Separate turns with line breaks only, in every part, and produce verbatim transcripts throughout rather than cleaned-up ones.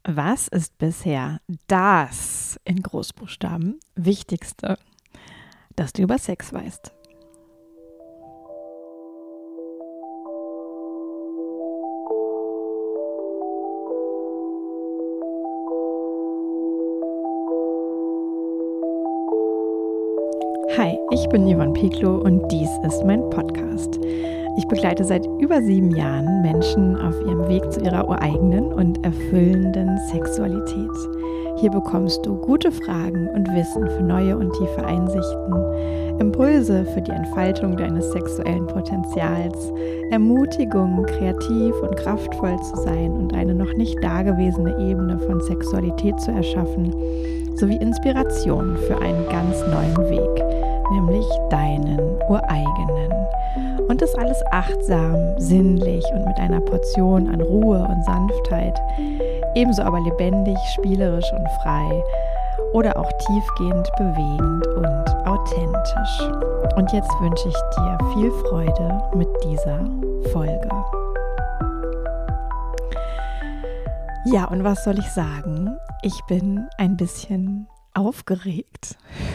Was ist bisher das in Großbuchstaben Wichtigste, das du über Sex weißt? Hi, ich bin Yvonne Pieklo und dies ist mein Podcast. Ich begleite seit über sieben Jahren Menschen auf ihrem Weg zu ihrer ureigenen und erfüllenden Sexualität. Hier bekommst du gute Fragen und Wissen für neue und tiefe Einsichten, Impulse für die Entfaltung deines sexuellen Potenzials, Ermutigung, kreativ und kraftvoll zu sein und eine noch nicht dagewesene Ebene von Sexualität zu erschaffen, sowie Inspiration für einen ganz neuen Weg, nämlich deinen ureigenen. Und das alles achtsam, sinnlich und mit einer Portion an Ruhe und Sanftheit, ebenso aber lebendig, spielerisch und frei oder auch tiefgehend, bewegend und authentisch. Und jetzt wünsche ich dir viel Freude mit dieser Folge. Ja, und was soll ich sagen? Ich bin ein bisschen aufgeregt,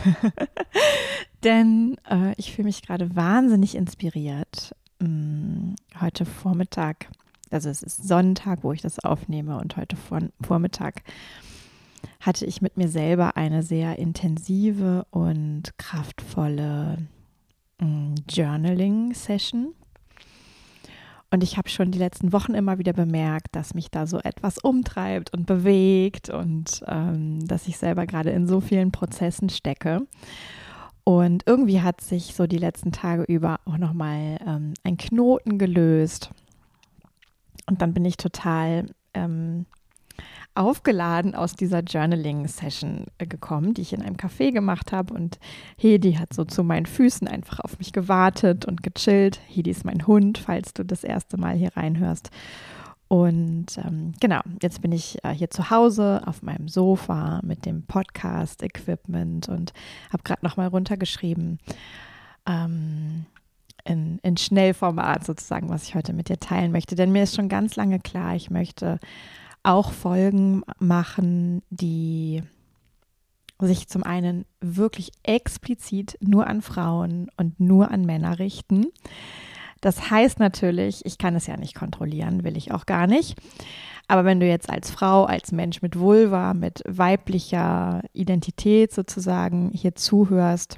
denn äh, ich fühle mich gerade wahnsinnig inspiriert. Hm, heute Vormittag, also es ist Sonntag, wo ich das aufnehme, und heute vor, Vormittag hatte ich mit mir selber eine sehr intensive und kraftvolle hm, Journaling-Session. Und ich habe schon die letzten Wochen immer wieder bemerkt, dass mich da so etwas umtreibt und bewegt und ähm, dass ich selber gerade in so vielen Prozessen stecke. Und irgendwie hat sich so die letzten Tage über auch nochmal ähm, ein Knoten gelöst. Und dann bin ich total ähm, aufgeladen aus dieser Journaling-Session gekommen, die ich in einem Café gemacht habe, und Hedi hat so zu meinen Füßen einfach auf mich gewartet und gechillt. Hedi ist mein Hund, falls du das erste Mal hier reinhörst. Und ähm, genau, jetzt bin ich äh, hier zu Hause auf meinem Sofa mit dem Podcast-Equipment und habe gerade nochmal runtergeschrieben, ähm, in, in Schnellformat sozusagen, was ich heute mit dir teilen möchte. Denn mir ist schon ganz lange klar, ich möchte auch Folgen machen, die sich zum einen wirklich explizit nur an Frauen und nur an Männer richten. Das heißt natürlich, ich kann es ja nicht kontrollieren, will ich auch gar nicht. Aber wenn du jetzt als Frau, als Mensch mit Vulva, mit weiblicher Identität sozusagen hier zuhörst,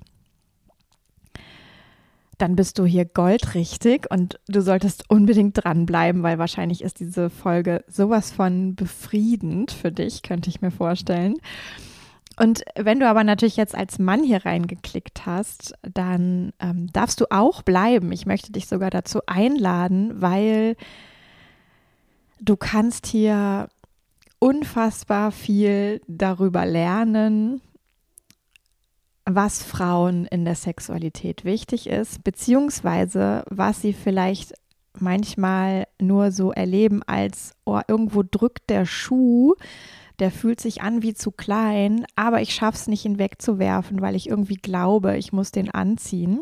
dann bist du hier goldrichtig und du solltest unbedingt dranbleiben, weil wahrscheinlich ist diese Folge sowas von befriedend für dich, könnte ich mir vorstellen. Und wenn du aber natürlich jetzt als Mann hier reingeklickt hast, dann ähm, darfst du auch bleiben. Ich möchte dich sogar dazu einladen, weil du kannst hier unfassbar viel darüber lernen, was Frauen in der Sexualität wichtig ist, beziehungsweise was sie vielleicht manchmal nur so erleben als, oh, irgendwo drückt der Schuh, der fühlt sich an wie zu klein, aber ich schaffe es nicht, ihn wegzuwerfen, weil ich irgendwie glaube, ich muss den anziehen.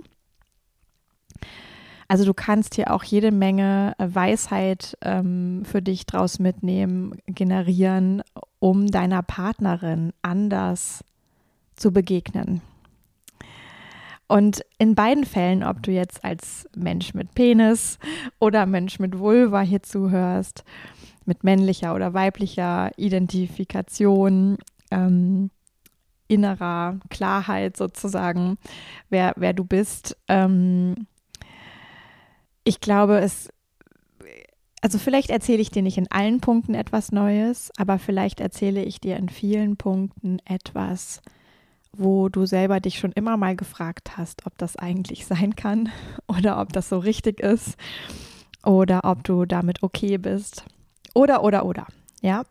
Also du kannst hier auch jede Menge Weisheit ähm, für dich draus mitnehmen, generieren, um deiner Partnerin anders zu begegnen. Und in beiden Fällen, ob du jetzt als Mensch mit Penis oder Mensch mit Vulva hier zuhörst, mit männlicher oder weiblicher Identifikation, ähm, innerer Klarheit sozusagen, wer, wer du bist, ähm, ich glaube, es, also vielleicht erzähle ich dir nicht in allen Punkten etwas Neues, aber vielleicht erzähle ich dir in vielen Punkten etwas, wo du selber dich schon immer mal gefragt hast, ob das eigentlich sein kann oder ob das so richtig ist oder ob du damit okay bist oder, oder, oder, ja.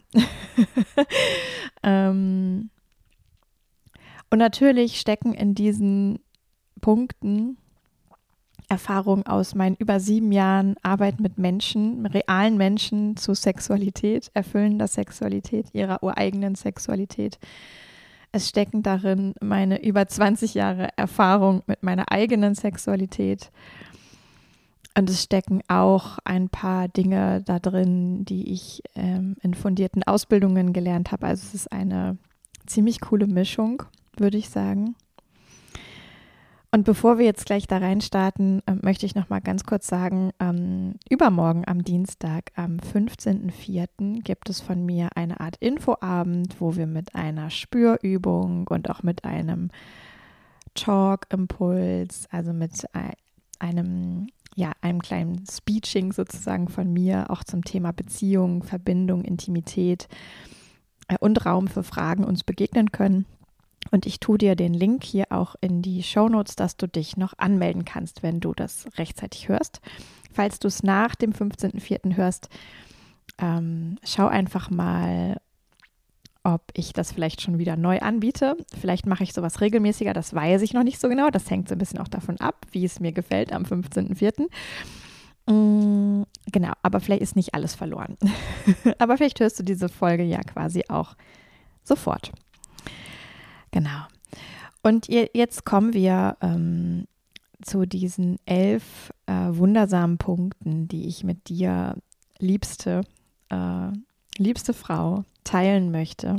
ähm, und natürlich stecken in diesen Punkten Erfahrungen aus meinen über sieben Jahren Arbeit mit Menschen, realen Menschen zu Sexualität, erfüllender Sexualität, ihrer ureigenen Sexualität. Es stecken darin meine über zwanzig Jahre Erfahrung mit meiner eigenen Sexualität. Und es stecken auch ein paar Dinge da drin, die ich ähm, in fundierten Ausbildungen gelernt habe. Also es ist eine ziemlich coole Mischung, würde ich sagen. Und bevor wir jetzt gleich da reinstarten, äh, möchte ich noch mal ganz kurz sagen, ähm, übermorgen am Dienstag, am fünfzehnten vierten gibt es von mir eine Art Infoabend, wo wir mit einer Spürübung und auch mit einem Talk-Impuls, also mit einem, ja, einem kleinen Speeching sozusagen von mir, auch zum Thema Beziehung, Verbindung, Intimität äh, und Raum für Fragen uns begegnen können. Und ich tue dir den Link hier auch in die Shownotes, dass du dich noch anmelden kannst, wenn du das rechtzeitig hörst. Falls du es nach dem fünfzehnten vierten hörst, ähm, schau einfach mal, ob ich das vielleicht schon wieder neu anbiete. Vielleicht mache ich sowas regelmäßiger, das weiß ich noch nicht so genau. Das hängt so ein bisschen auch davon ab, wie es mir gefällt am fünfzehnten vierten Mm, genau, aber vielleicht ist nicht alles verloren. Aber vielleicht hörst du diese Folge ja quasi auch sofort. Genau. Und jetzt kommen wir ähm, zu diesen elf äh, wundersamen Punkten, die ich mit dir, liebste, äh, liebste Frau, teilen möchte.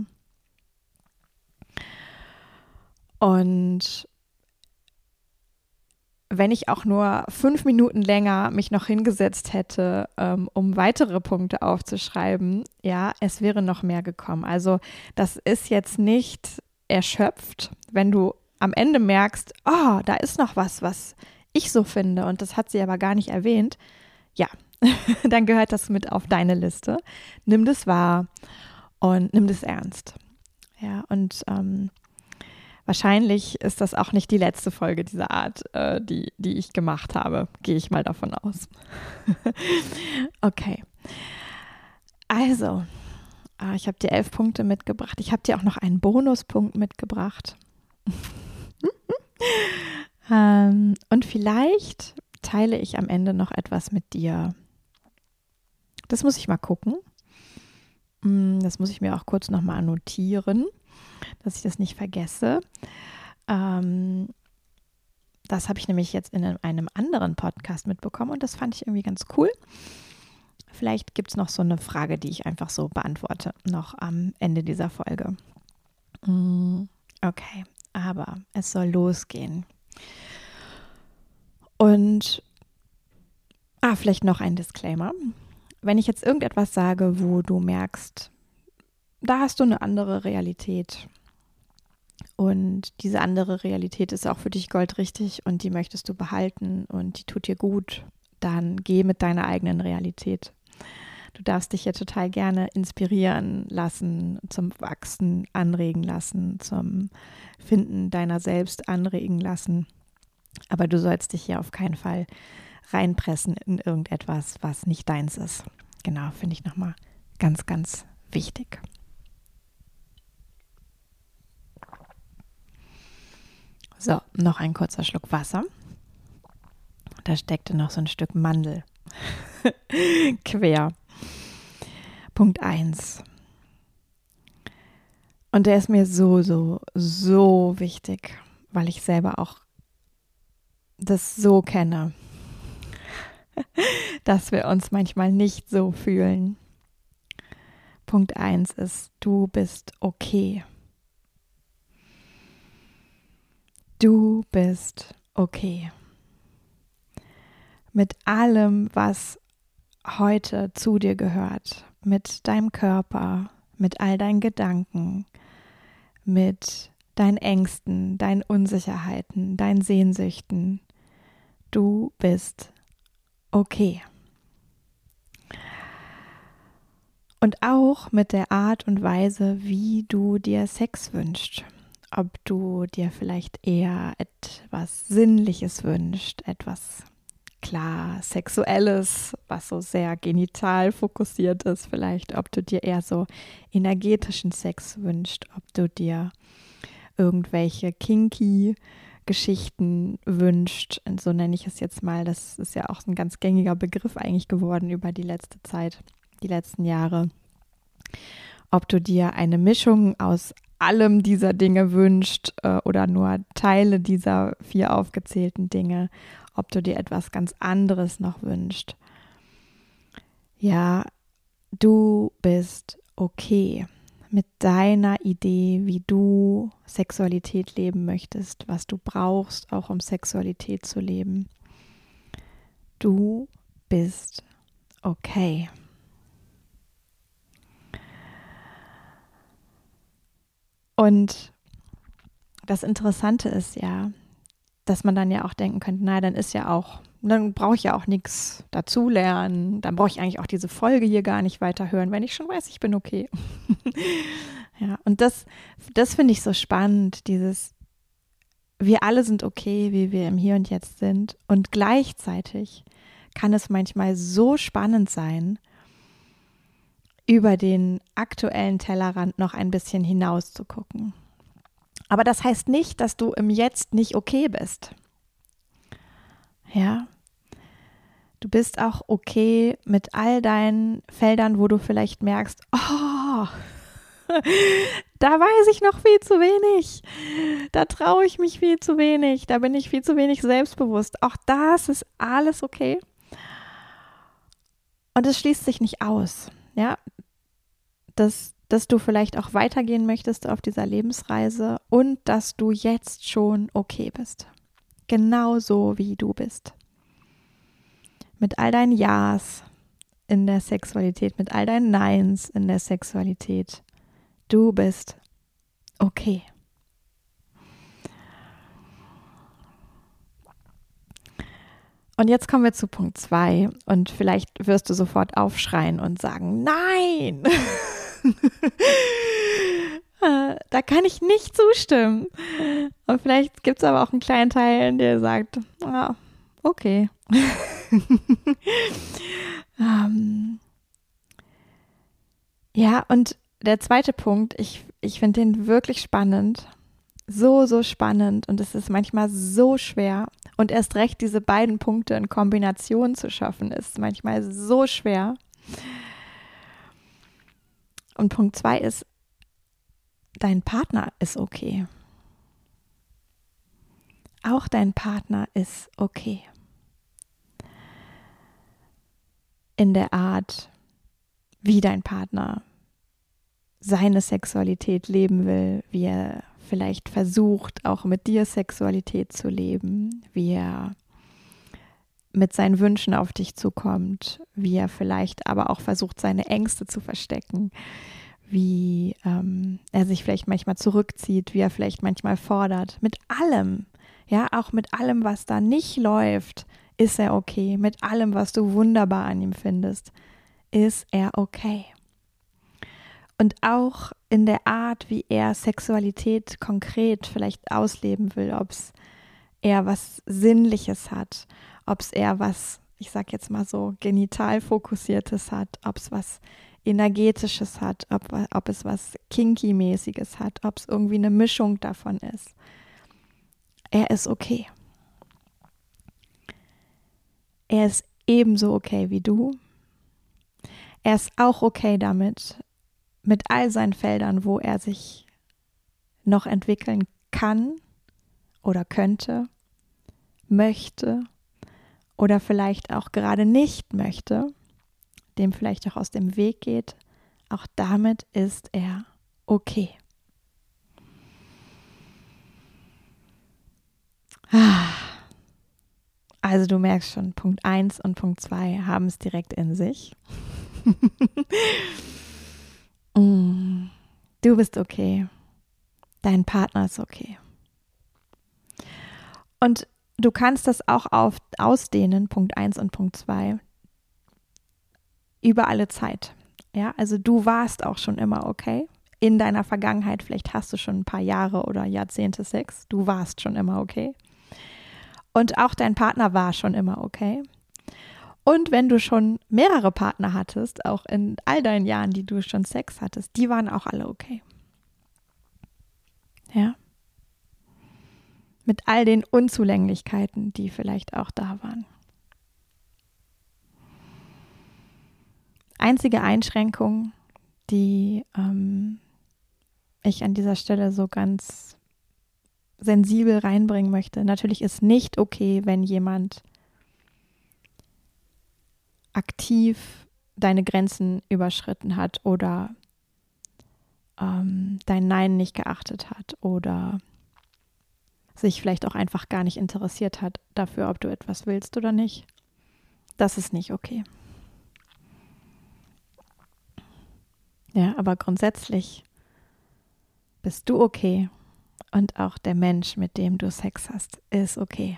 Und wenn ich auch nur fünf Minuten länger mich noch hingesetzt hätte, ähm, um weitere Punkte aufzuschreiben, ja, es wäre noch mehr gekommen. Also das ist jetzt nicht erschöpft, wenn du am Ende merkst, oh, da ist noch was, was ich so finde und das hat sie aber gar nicht erwähnt. Ja, dann gehört das mit auf deine Liste. Nimm das wahr und nimm das ernst. Ja, und ähm, wahrscheinlich ist das auch nicht die letzte Folge dieser Art, äh, die, die ich gemacht habe. Gehe ich mal davon aus. Okay. Also, äh, ich habe dir elf Punkte mitgebracht. Ich habe dir auch noch einen Bonuspunkt mitgebracht. ähm, und vielleicht teile ich am Ende noch etwas mit dir. Das muss ich mal gucken. Das muss ich mir auch kurz nochmal notieren, dass ich das nicht vergesse. Ähm, das habe ich nämlich jetzt in einem anderen Podcast mitbekommen und das fand ich irgendwie ganz cool. Vielleicht gibt es noch so eine Frage, die ich einfach so beantworte, noch am Ende dieser Folge. Okay, aber es soll losgehen. Und, ah, vielleicht noch ein Disclaimer. Wenn ich jetzt irgendetwas sage, wo du merkst, da hast du eine andere Realität und diese andere Realität ist auch für dich goldrichtig und die möchtest du behalten und die tut dir gut, dann geh mit deiner eigenen Realität. Du darfst dich hier total gerne inspirieren lassen, zum Wachsen anregen lassen, zum Finden deiner selbst anregen lassen. Aber du sollst dich hier auf keinen Fall reinpressen in irgendetwas, was nicht deins ist. Genau, finde ich nochmal ganz, ganz wichtig. So, noch ein kurzer Schluck Wasser. Da steckte noch so ein Stück Mandel quer. Punkt eins. Und der ist mir so, so, so wichtig, weil ich selber auch das so kenne, dass wir uns manchmal nicht so fühlen. Punkt eins ist, du bist okay. Du bist okay. Mit allem, was heute zu dir gehört, mit deinem Körper, mit all deinen Gedanken, mit deinen Ängsten, deinen Unsicherheiten, deinen Sehnsüchten. Du bist okay. Und auch mit der Art und Weise, wie du dir Sex wünschst. Ob du dir vielleicht eher etwas Sinnliches wünschst, etwas klar Sexuelles, was so sehr genital fokussiert ist vielleicht. Ob du dir eher so energetischen Sex wünschst, ob du dir irgendwelche kinky Geschichten wünscht, und so nenne ich es jetzt mal, das ist ja auch ein ganz gängiger Begriff eigentlich geworden über die letzte Zeit, die letzten Jahre. Ob du dir eine Mischung aus allem dieser Dinge wünscht äh, oder nur Teile dieser vier aufgezählten Dinge, ob du dir etwas ganz anderes noch wünschst. Ja, du bist okay mit deiner Idee, wie du Sexualität leben möchtest, was du brauchst, auch um Sexualität zu leben. Du bist okay. Und das Interessante ist ja, dass man dann ja auch denken könnte, na, dann ist ja auch, dann brauche ich ja auch nichts dazulernen, dann brauche ich eigentlich auch diese Folge hier gar nicht weiterhören, wenn ich schon weiß, ich bin okay. Ja, und das, das finde ich so spannend, dieses, wir alle sind okay, wie wir im Hier und Jetzt sind, und gleichzeitig kann es manchmal so spannend sein, über den aktuellen Tellerrand noch ein bisschen hinaus zu gucken. Aber das heißt nicht, dass du im Jetzt nicht okay bist. Ja, du bist auch okay mit all deinen Feldern, wo du vielleicht merkst, oh, da weiß ich noch viel zu wenig. Da traue ich mich viel zu wenig. Da bin ich viel zu wenig selbstbewusst. Auch das ist alles okay. Und es schließt sich nicht aus. Ja, dass, dass du vielleicht auch weitergehen möchtest auf dieser Lebensreise und dass du jetzt schon okay bist. Genauso wie du bist. Mit all deinen Ja's in der Sexualität, mit all deinen Neins in der Sexualität. Du bist okay. Und jetzt kommen wir zu Punkt zwei und vielleicht wirst du sofort aufschreien und sagen, nein, da kann ich nicht zustimmen. Und vielleicht gibt es aber auch einen kleinen Teil, der sagt, ah, okay. ähm, ja, und der zweite Punkt, ich, ich finde den wirklich spannend, so, so spannend, und es ist manchmal so schwer, und erst recht diese beiden Punkte in Kombination zu schaffen, ist manchmal so schwer. Und Punkt zwei ist, dein Partner ist okay. Auch dein Partner ist okay. In der Art, wie dein Partner seine Sexualität leben will, wie er vielleicht versucht, auch mit dir Sexualität zu leben, wie er mit seinen Wünschen auf dich zukommt, wie er vielleicht aber auch versucht, seine Ängste zu verstecken, wie ähm, er sich vielleicht manchmal zurückzieht, wie er vielleicht manchmal fordert. Mit allem, ja, auch mit allem, was da nicht läuft, ist er okay. Mit allem, was du wunderbar an ihm findest, ist er okay. Und auch in der Art, wie er Sexualität konkret vielleicht ausleben will, ob es eher was Sinnliches hat, ob es eher was, ich sag jetzt mal so, genital fokussiertes hat, ob es was Energetisches hat, ob, ob es was Kinky-mäßiges hat, ob es irgendwie eine Mischung davon ist. Er ist okay. Er ist ebenso okay wie du. Er ist auch okay damit, mit all seinen Feldern, wo er sich noch entwickeln kann oder könnte, möchte oder vielleicht auch gerade nicht möchte, dem vielleicht auch aus dem Weg geht, auch damit ist er okay. Also du merkst schon, Punkt eins und Punkt zwei haben es direkt in sich. Du bist okay. Dein Partner ist okay. Und du kannst das auch auf, ausdehnen, Punkt eins und Punkt zwei, über alle Zeit. Ja, also du warst auch schon immer okay. In deiner Vergangenheit, vielleicht hast du schon ein paar Jahre oder Jahrzehnte Sex. Du warst schon immer okay. Und auch dein Partner war schon immer okay. Und wenn du schon mehrere Partner hattest, auch in all deinen Jahren, die du schon Sex hattest, die waren auch alle okay. Ja. Mit all den Unzulänglichkeiten, die vielleicht auch da waren. Einzige Einschränkung, die ähm, ich an dieser Stelle so ganz sensibel reinbringen möchte. Natürlich ist nicht okay, wenn jemand aktiv deine Grenzen überschritten hat oder ähm, dein Nein nicht geachtet hat oder sich vielleicht auch einfach gar nicht interessiert hat dafür, ob du etwas willst oder nicht. Das ist nicht okay. Ja, aber grundsätzlich bist du okay und auch der Mensch, mit dem du Sex hast, ist okay.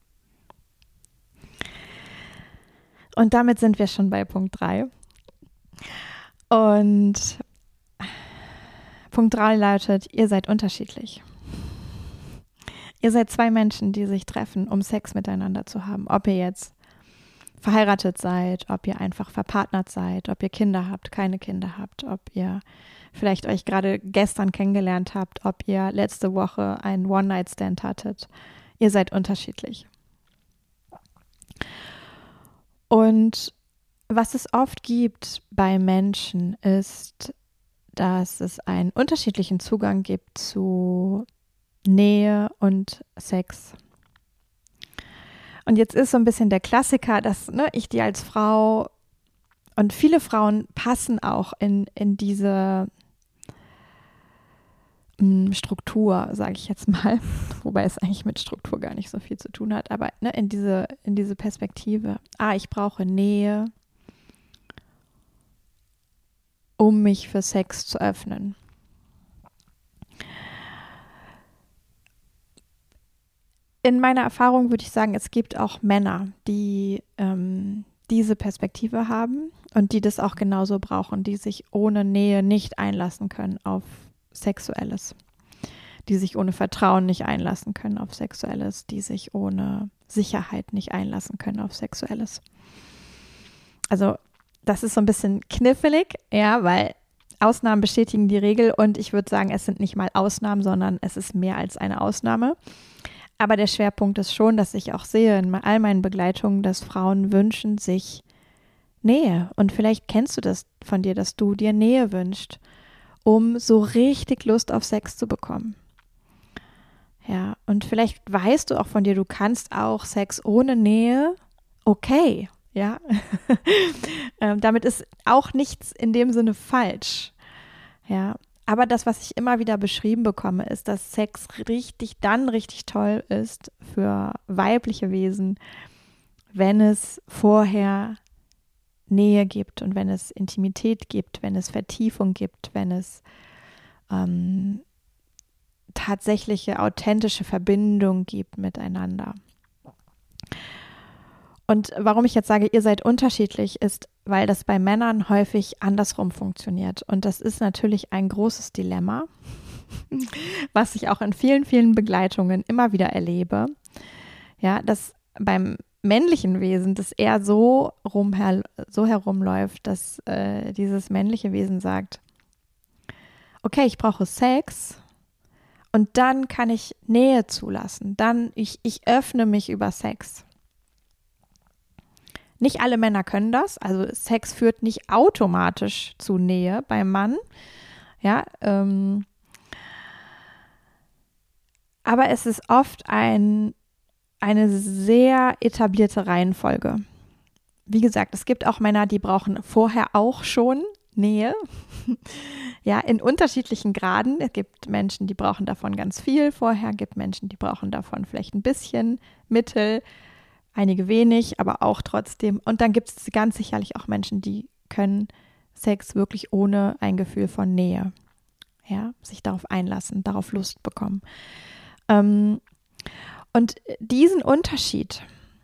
Und damit sind wir schon bei Punkt drei. Und Punkt drei lautet, ihr seid unterschiedlich. Ihr seid zwei Menschen, die sich treffen, um Sex miteinander zu haben. Ob ihr jetzt verheiratet seid, ob ihr einfach verpartnert seid, ob ihr Kinder habt, keine Kinder habt, ob ihr vielleicht euch gerade gestern kennengelernt habt, ob ihr letzte Woche einen One-Night-Stand hattet. Ihr seid unterschiedlich. Und was es oft gibt bei Menschen ist, dass es einen unterschiedlichen Zugang gibt zu Nähe und Sex. Und jetzt ist so ein bisschen der Klassiker, dass ne, ich dir als Frau und viele Frauen passen auch in, in diese mh, Struktur, sage ich jetzt mal, wobei es eigentlich mit Struktur gar nicht so viel zu tun hat, aber ne, in diese, in diese Perspektive. Ah, ich brauche Nähe, um mich für Sex zu öffnen. In meiner Erfahrung würde ich sagen, es gibt auch Männer, die ähm, diese Perspektive haben und die das auch genauso brauchen, die sich ohne Nähe nicht einlassen können auf Sexuelles, die sich ohne Vertrauen nicht einlassen können auf Sexuelles, die sich ohne Sicherheit nicht einlassen können auf Sexuelles. Also das ist so ein bisschen knifflig, ja, weil Ausnahmen bestätigen die Regel und ich würde sagen, es sind nicht mal Ausnahmen, sondern es ist mehr als eine Ausnahme. Aber der Schwerpunkt ist schon, dass ich auch sehe in all meinen Begleitungen, dass Frauen wünschen sich Nähe. Und vielleicht kennst du das von dir, dass du dir Nähe wünschst, um so richtig Lust auf Sex zu bekommen. Ja, und vielleicht weißt du auch von dir, du kannst auch Sex ohne Nähe. Okay, ja. ähm, damit ist auch nichts in dem Sinne falsch. Ja. Aber das, was ich immer wieder beschrieben bekomme, ist, dass Sex richtig, dann richtig toll ist für weibliche Wesen, wenn es vorher Nähe gibt und wenn es Intimität gibt, wenn es Vertiefung gibt, wenn es ähm, tatsächliche, authentische Verbindung gibt miteinander. Und warum ich jetzt sage, ihr seid unterschiedlich, ist, weil das bei Männern häufig andersrum funktioniert. Und das ist natürlich ein großes Dilemma, was ich auch in vielen, vielen Begleitungen immer wieder erlebe. Ja, dass beim männlichen Wesen das eher so, rumher, so herumläuft, dass äh, dieses männliche Wesen sagt, okay, ich brauche Sex und dann kann ich Nähe zulassen. Dann, ich, ich öffne mich über Sex. Nicht alle Männer können das, also Sex führt nicht automatisch zu Nähe beim Mann, ja, ähm, aber es ist oft ein, eine sehr etablierte Reihenfolge. Wie gesagt, es gibt auch Männer, die brauchen vorher auch schon Nähe, ja, in unterschiedlichen Graden. Es gibt Menschen, die brauchen davon ganz viel vorher, es gibt Menschen, die brauchen davon vielleicht ein bisschen, mittel, einige wenig, aber auch trotzdem. Und dann gibt es ganz sicherlich auch Menschen, die können Sex wirklich ohne ein Gefühl von Nähe, ja, sich darauf einlassen, darauf Lust bekommen. Ähm, und diesen Unterschied,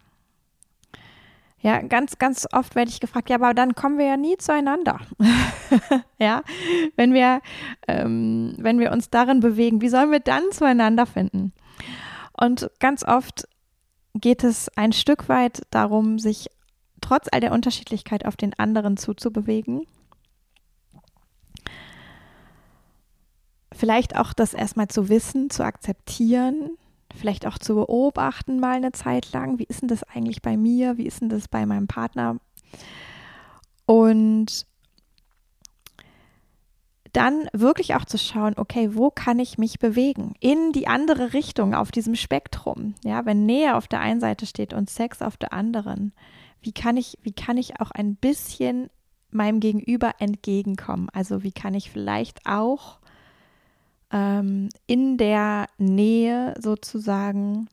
ja, ganz, ganz oft werde ich gefragt, ja, aber dann kommen wir ja nie zueinander. Ja, wenn wir, ähm, wenn wir uns darin bewegen, wie sollen wir dann zueinander finden? Und ganz oft geht es ein Stück weit darum, sich trotz all der Unterschiedlichkeit auf den anderen zuzubewegen. Vielleicht auch das erstmal zu wissen, zu akzeptieren, vielleicht auch zu beobachten mal eine Zeit lang. Wie ist denn das eigentlich bei mir? Wie ist denn das bei meinem Partner? Und dann wirklich auch zu schauen, okay, wo kann ich mich bewegen? In die andere Richtung auf diesem Spektrum. Ja, wenn Nähe auf der einen Seite steht und Sex auf der anderen, wie kann ich, wie kann ich auch ein bisschen meinem Gegenüber entgegenkommen? Also wie kann ich vielleicht auch ähm, in der Nähe sozusagen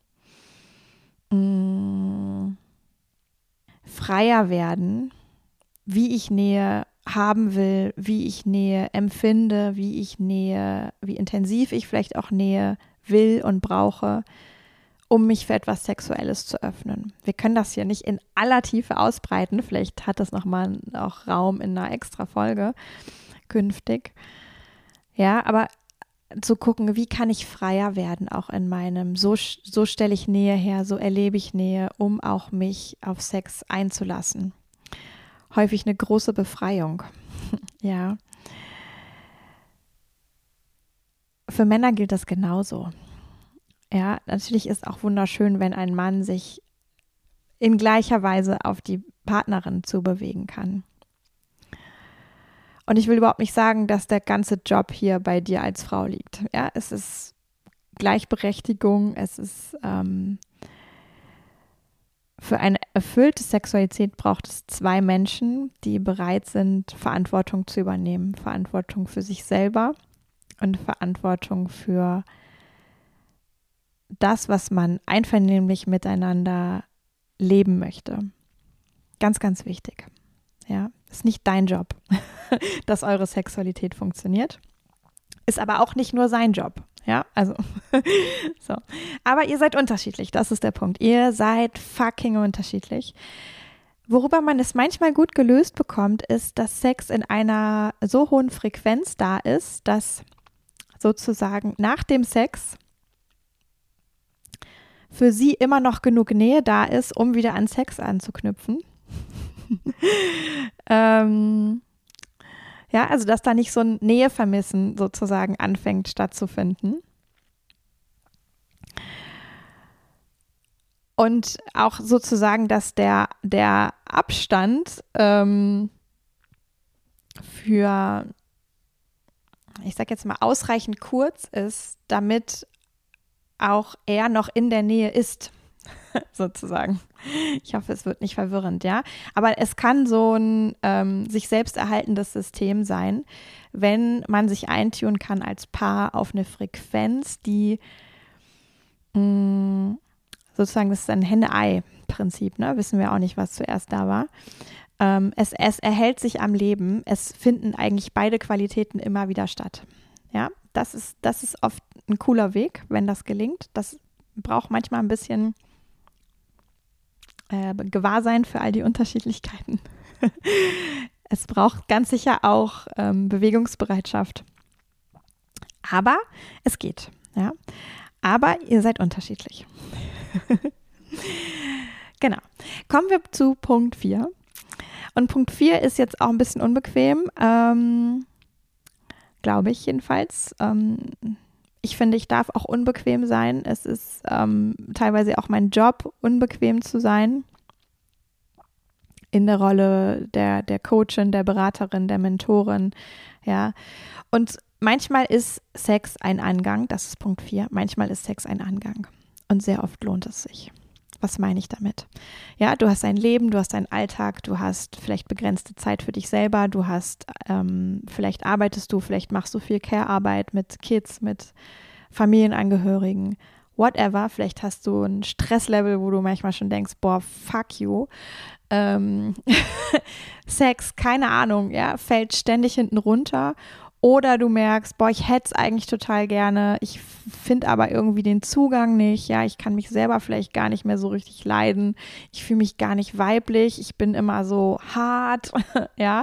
mh, freier werden, wie ich Nähe haben will, wie ich Nähe empfinde, wie ich Nähe, wie intensiv ich vielleicht auch Nähe will und brauche, um mich für etwas Sexuelles zu öffnen. Wir können das hier nicht in aller Tiefe ausbreiten, vielleicht hat das nochmal auch Raum in einer extra Folge künftig. Ja, aber zu gucken, wie kann ich freier werden, auch in meinem, so, so stelle ich Nähe her, so erlebe ich Nähe, um auch mich auf Sex einzulassen. Häufig eine große Befreiung, ja. Für Männer gilt das genauso. Ja, natürlich ist auch wunderschön, wenn ein Mann sich in gleicher Weise auf die Partnerin zubewegen kann. Und ich will überhaupt nicht sagen, dass der ganze Job hier bei dir als Frau liegt. Ja, es ist Gleichberechtigung, es ist ähm, für eine erfüllte Sexualität braucht es zwei Menschen, die bereit sind, Verantwortung zu übernehmen. Verantwortung für sich selber und Verantwortung für das, was man einvernehmlich miteinander leben möchte. Ganz, ganz wichtig. Ja, ist nicht dein Job, dass eure Sexualität funktioniert. Ist aber auch nicht nur sein Job. Ja, also so. Aber ihr seid unterschiedlich, das ist der Punkt. Ihr seid fucking unterschiedlich. Worüber man es manchmal gut gelöst bekommt, ist, dass Sex in einer so hohen Frequenz da ist, dass sozusagen nach dem Sex für sie immer noch genug Nähe da ist, um wieder an Sex anzuknüpfen. ähm, ja, also dass da nicht so ein Nähevermissen sozusagen anfängt stattzufinden. Und auch sozusagen, dass der, der Abstand ähm, für, ich sag jetzt mal, ausreichend kurz ist, damit auch er noch in der Nähe ist, sozusagen. Ich hoffe, es wird nicht verwirrend, ja. Aber es kann so ein ähm, sich selbst erhaltendes System sein, wenn man sich eintunen kann als Paar auf eine Frequenz, die mh, sozusagen, das ist ein Henne-Ei-Prinzip, ne? Wissen wir auch nicht, was zuerst da war. Ähm, es, es erhält sich am Leben, es finden eigentlich beide Qualitäten immer wieder statt. Ja, das ist, das ist oft ein cooler Weg, wenn das gelingt. Das braucht manchmal ein bisschen äh, Gewahrsein für all die Unterschiedlichkeiten. Es braucht ganz sicher auch ähm, Bewegungsbereitschaft. Aber es geht, ja. Aber ihr seid unterschiedlich. Genau. Kommen wir zu Punkt vier. Und Punkt vier ist jetzt auch ein bisschen unbequem. Ähm, Glaube ich jedenfalls. Ähm, ich finde, ich darf auch unbequem sein. Es ist ähm, teilweise auch mein Job, unbequem zu sein. In der Rolle der, der Coachin, der Beraterin, der Mentorin. Ja. Und manchmal ist Sex ein Angang. Das ist Punkt vier. Manchmal ist Sex ein Angang. Und sehr oft lohnt es sich. Was meine ich damit? Ja, du hast ein Leben, du hast einen Alltag, du hast vielleicht begrenzte Zeit für dich selber, du hast, ähm, vielleicht arbeitest du, vielleicht machst du viel Care-Arbeit mit Kids, mit Familienangehörigen, whatever. Vielleicht hast du ein Stresslevel, wo du manchmal schon denkst, boah, fuck you. Ähm, Sex, keine Ahnung, ja, fällt ständig hinten runter. Oder du merkst, boah, ich hätte es eigentlich total gerne, ich finde aber irgendwie den Zugang nicht, ja, ich kann mich selber vielleicht gar nicht mehr so richtig leiden, ich fühle mich gar nicht weiblich, ich bin immer so hart, ja.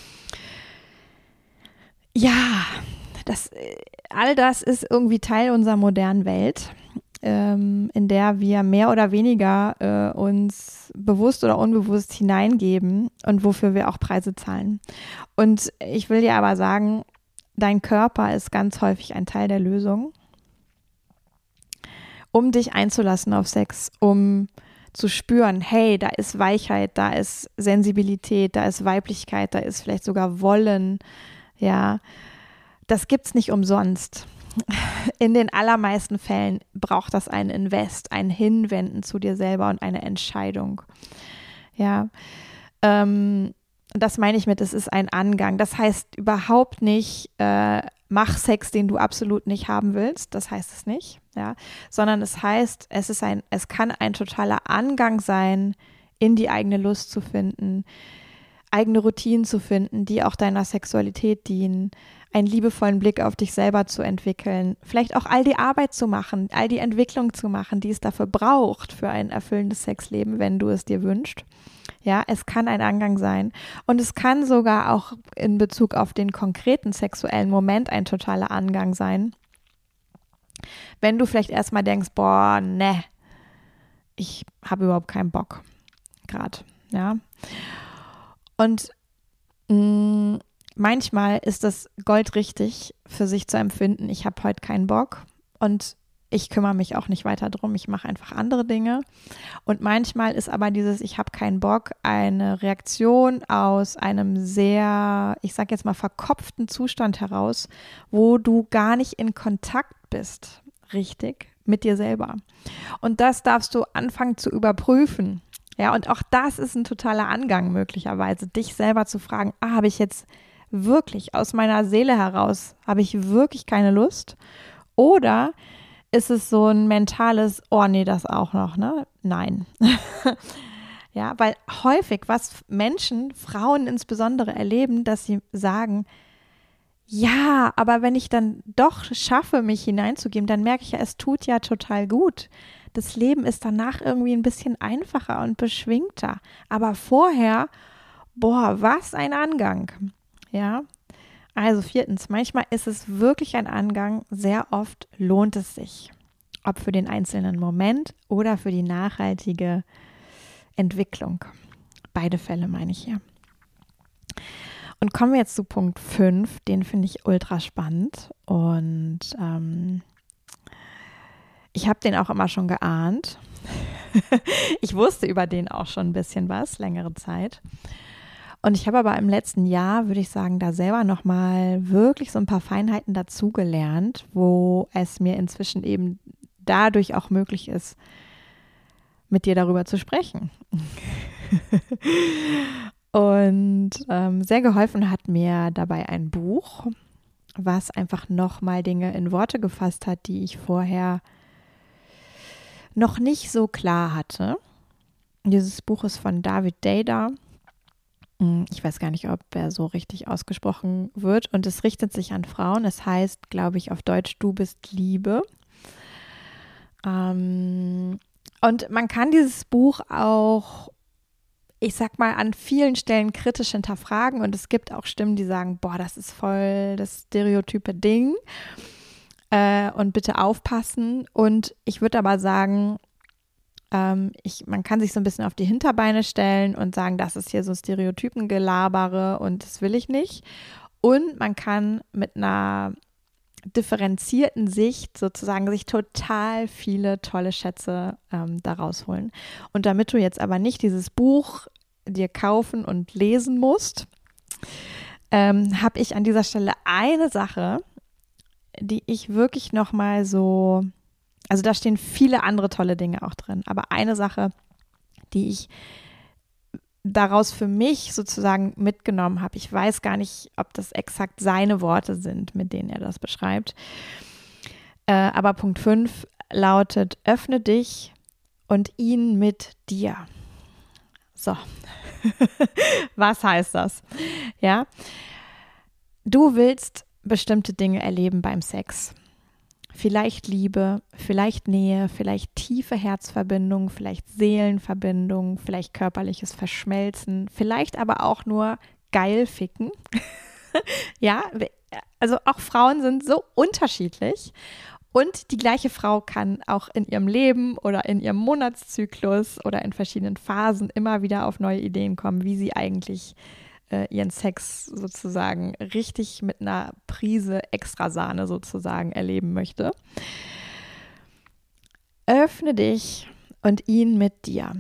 Ja, das, all das ist irgendwie Teil unserer modernen Welt, ähm, in der wir mehr oder weniger äh, uns bewusst oder unbewusst hineingeben und wofür wir auch Preise zahlen. Und ich will dir aber sagen, dein Körper ist ganz häufig ein Teil der Lösung, um dich einzulassen auf Sex, um zu spüren, hey, da ist Weichheit, da ist Sensibilität, da ist Weiblichkeit, da ist vielleicht sogar Wollen, ja, das gibt's nicht umsonst. In den allermeisten Fällen braucht das ein Invest, ein Hinwenden zu dir selber und eine Entscheidung. Ja, ähm, das meine ich mit, es ist ein Angang. Das heißt überhaupt nicht, äh, mach Sex, den du absolut nicht haben willst. Das heißt es nicht, ja, sondern es heißt, es ist ein, es kann ein totaler Angang sein, in die eigene Lust zu finden, eigene Routinen zu finden, die auch deiner Sexualität dienen, einen liebevollen Blick auf dich selber zu entwickeln, vielleicht auch all die Arbeit zu machen, all die Entwicklung zu machen, die es dafür braucht für ein erfüllendes Sexleben, wenn du es dir wünschst. Ja, es kann ein Angang sein und es kann sogar auch in Bezug auf den konkreten sexuellen Moment ein totaler Angang sein. Wenn du vielleicht erstmal denkst, boah, ne, ich habe überhaupt keinen Bock gerade, ja. Und mh, manchmal ist das goldrichtig für sich zu empfinden, ich habe heute keinen Bock und ich kümmere mich auch nicht weiter drum, ich mache einfach andere Dinge. Und manchmal ist aber dieses ich habe keinen Bock eine Reaktion aus einem sehr, ich sage jetzt mal, verkopften Zustand heraus, wo du gar nicht in Kontakt bist, richtig, mit dir selber. Und das darfst du anfangen zu überprüfen. Ja, und auch das ist ein totaler Angang möglicherweise, dich selber zu fragen, ah, habe ich jetzt wirklich aus meiner Seele heraus, habe ich wirklich keine Lust? Oder ist es so ein mentales, oh nee, das auch noch, ne? Nein. Ja, weil häufig, was Menschen, Frauen insbesondere erleben, dass sie sagen, ja, aber wenn ich dann doch schaffe, mich hineinzugeben, dann merke ich ja, es tut ja total gut. Das Leben ist danach irgendwie ein bisschen einfacher und beschwingter. Aber vorher, boah, was ein Angang. Ja, also viertens, manchmal ist es wirklich ein Angang, sehr oft lohnt es sich. Ob für den einzelnen Moment oder für die nachhaltige Entwicklung. Beide Fälle meine ich hier. Und kommen wir jetzt zu Punkt fünf, den finde ich ultra spannend und ähm, ich habe den auch immer schon geahnt. Ich wusste über den auch schon ein bisschen was, längere Zeit. Und ich habe aber im letzten Jahr, würde ich sagen, da selber nochmal wirklich so ein paar Feinheiten dazugelernt, wo es mir inzwischen eben dadurch auch möglich ist, mit dir darüber zu sprechen. Und ähm, sehr geholfen hat mir dabei ein Buch, was einfach nochmal Dinge in Worte gefasst hat, die ich vorher noch nicht so klar hatte. Dieses Buch ist von David Deida. Ich weiß gar nicht, ob er so richtig ausgesprochen wird. Und es richtet sich an Frauen. Es heißt, glaube ich, auf Deutsch, du bist Liebe. Ähm, und man kann dieses Buch auch, ich sag mal, an vielen Stellen kritisch hinterfragen. Und es gibt auch Stimmen, die sagen, boah, das ist voll das stereotype Ding. Äh, und bitte aufpassen. Und ich würde aber sagen, Ich, man kann sich so ein bisschen auf die Hinterbeine stellen und sagen, das ist hier so Stereotypengelabere und das will ich nicht. Und man kann mit einer differenzierten Sicht sozusagen sich total viele tolle Schätze ähm, daraus holen. Und damit du jetzt aber nicht dieses Buch dir kaufen und lesen musst, ähm, habe ich an dieser Stelle eine Sache, die ich wirklich nochmal so... Also da stehen viele andere tolle Dinge auch drin. Aber eine Sache, die ich daraus für mich sozusagen mitgenommen habe, ich weiß gar nicht, ob das exakt seine Worte sind, mit denen er das beschreibt. Äh, aber Punkt fünf lautet, öffne dich und ihn mit dir. So, was heißt das? Ja, du willst bestimmte Dinge erleben beim Sex. Vielleicht Liebe, vielleicht Nähe, vielleicht tiefe Herzverbindung, vielleicht Seelenverbindung, vielleicht körperliches Verschmelzen, vielleicht aber auch nur geil ficken. Ja, also auch Frauen sind so unterschiedlich und die gleiche Frau kann auch in ihrem Leben oder in ihrem Monatszyklus oder in verschiedenen Phasen immer wieder auf neue Ideen kommen, wie sie eigentlich ihren Sex sozusagen richtig mit einer Prise Extrasahne sozusagen erleben möchte. Öffne dich und ihn mit dir.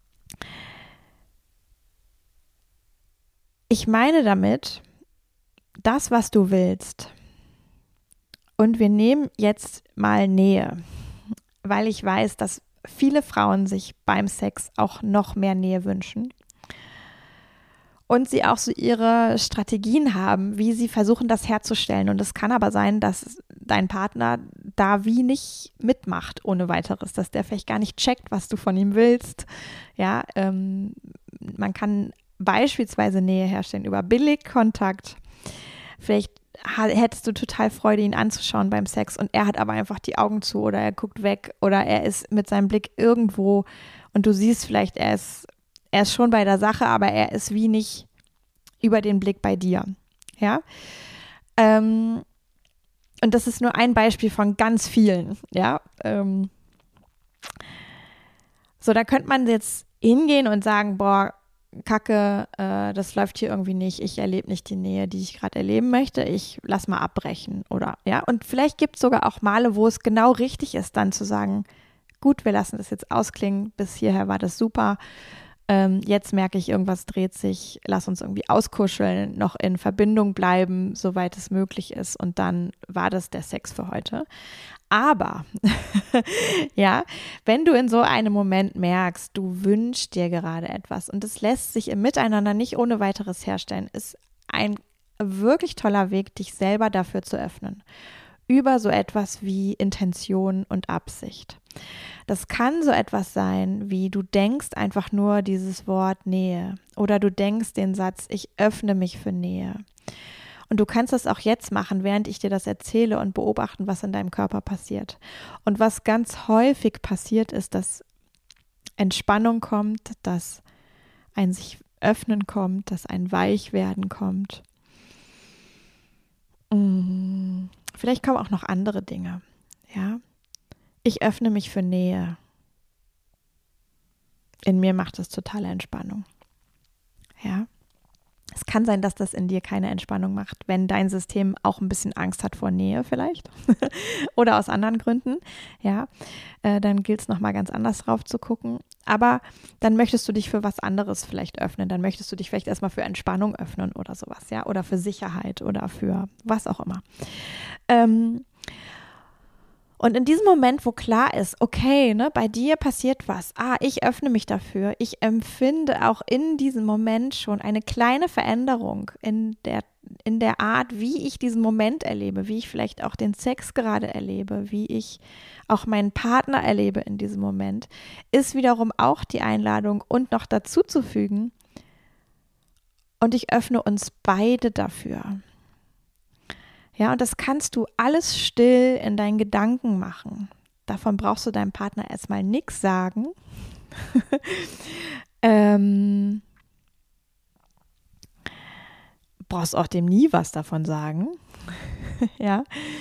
Ich meine damit, das, was du willst, und wir nehmen jetzt mal Nähe, weil ich weiß, dass viele Frauen sich beim Sex auch noch mehr Nähe wünschen und sie auch so ihre Strategien haben, wie sie versuchen, das herzustellen. Und es kann aber sein, dass dein Partner da wie nicht mitmacht ohne weiteres, dass der vielleicht gar nicht checkt, was du von ihm willst. Ja, ähm, man kann beispielsweise Nähe herstellen über Billigkontakt. Vielleicht hättest du total Freude, ihn anzuschauen beim Sex und er hat aber einfach die Augen zu oder er guckt weg oder er ist mit seinem Blick irgendwo und du siehst vielleicht, er ist, er ist schon bei der Sache, aber er ist wie nicht über den Blick bei dir. Ja. Ähm, und das ist nur ein Beispiel von ganz vielen. Ja. Ähm, so, da könnte man jetzt hingehen und sagen, boah, Kacke, äh, das läuft hier irgendwie nicht, ich erlebe nicht die Nähe, die ich gerade erleben möchte, ich lass mal abbrechen oder ja, und vielleicht gibt es sogar auch Male, wo es genau richtig ist, dann zu sagen, gut, wir lassen das jetzt ausklingen, bis hierher war das super, ähm, jetzt merke ich, irgendwas dreht sich, lass uns irgendwie auskuscheln, noch in Verbindung bleiben, soweit es möglich ist und dann war das der Sex für heute. Aber, ja, wenn du in so einem Moment merkst, du wünschst dir gerade etwas und es lässt sich im Miteinander nicht ohne weiteres herstellen, ist ein wirklich toller Weg, dich selber dafür zu öffnen. Über so etwas wie Intention und Absicht. Das kann so etwas sein, wie du denkst einfach nur dieses Wort Nähe oder du denkst den Satz, ich öffne mich für Nähe. Und du kannst das auch jetzt machen, während ich dir das erzähle und beobachten, was in deinem Körper passiert. Und was ganz häufig passiert ist, dass Entspannung kommt, dass ein sich öffnen kommt, dass ein Weichwerden kommt. Hm, vielleicht kommen auch noch andere Dinge. Ja, ich öffne mich für Nähe. In mir macht es totale Entspannung. Ja. Es kann sein, dass das in dir keine Entspannung macht, wenn dein System auch ein bisschen Angst hat vor Nähe vielleicht oder aus anderen Gründen, ja, äh, dann gilt es nochmal ganz anders drauf zu gucken, aber dann möchtest du dich für was anderes vielleicht öffnen, dann möchtest du dich vielleicht erstmal für Entspannung öffnen oder sowas, ja, oder für Sicherheit oder für was auch immer. Ähm, Und in diesem Moment, wo klar ist, okay, ne, bei dir passiert was, ah, ich öffne mich dafür, ich empfinde auch in diesem Moment schon eine kleine Veränderung in der, in der Art, wie ich diesen Moment erlebe, wie ich vielleicht auch den Sex gerade erlebe, wie ich auch meinen Partner erlebe in diesem Moment, ist wiederum auch die Einladung und noch dazu zu fügen, und ich öffne uns beide dafür. Ja, und das kannst du alles still in deinen Gedanken machen. Davon brauchst du deinem Partner erstmal nichts sagen. ähm, brauchst auch dem nie was davon sagen. Ja.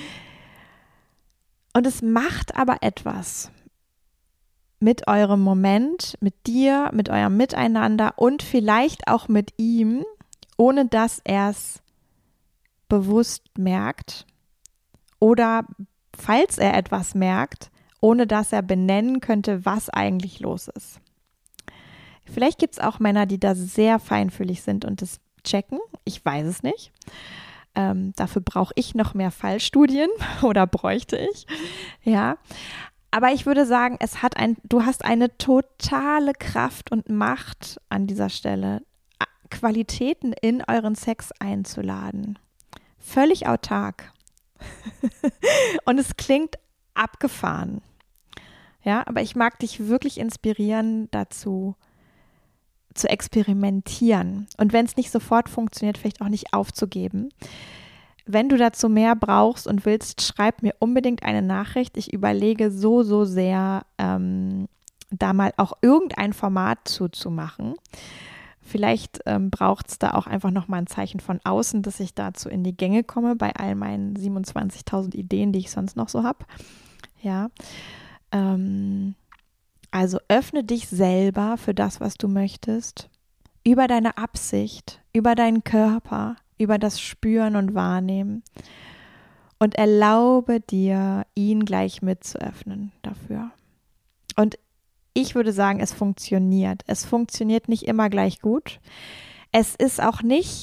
Und es macht aber etwas mit eurem Moment, mit dir, mit eurem Miteinander und vielleicht auch mit ihm, ohne dass er es bewusst merkt oder falls er etwas merkt, ohne dass er benennen könnte, was eigentlich los ist. Vielleicht gibt es auch Männer, die da sehr feinfühlig sind und das checken. Ich weiß es nicht. Ähm, dafür brauche ich noch mehr Fallstudien oder bräuchte ich. Ja, aber ich würde sagen, es hat ein, du hast eine totale Kraft und Macht an dieser Stelle, Qualitäten in euren Sex einzuladen. Völlig autark. Und es klingt abgefahren. Ja, aber ich mag dich wirklich inspirieren dazu, zu experimentieren. Und wenn es nicht sofort funktioniert, vielleicht auch nicht aufzugeben. Wenn du dazu mehr brauchst und willst, schreib mir unbedingt eine Nachricht. Ich überlege so, so sehr, ähm, da mal auch irgendein Format zuzumachen. Vielleicht ähm, braucht es da auch einfach nochmal ein Zeichen von außen, dass ich dazu in die Gänge komme bei all meinen siebenundzwanzigtausend Ideen, die ich sonst noch so habe. Ja, ähm, also öffne dich selber für das, was du möchtest, über deine Absicht, über deinen Körper, über das Spüren und Wahrnehmen und erlaube dir, ihn gleich mit zu öffnen dafür. Und ich würde sagen, es funktioniert. Es funktioniert nicht immer gleich gut. Es ist auch nicht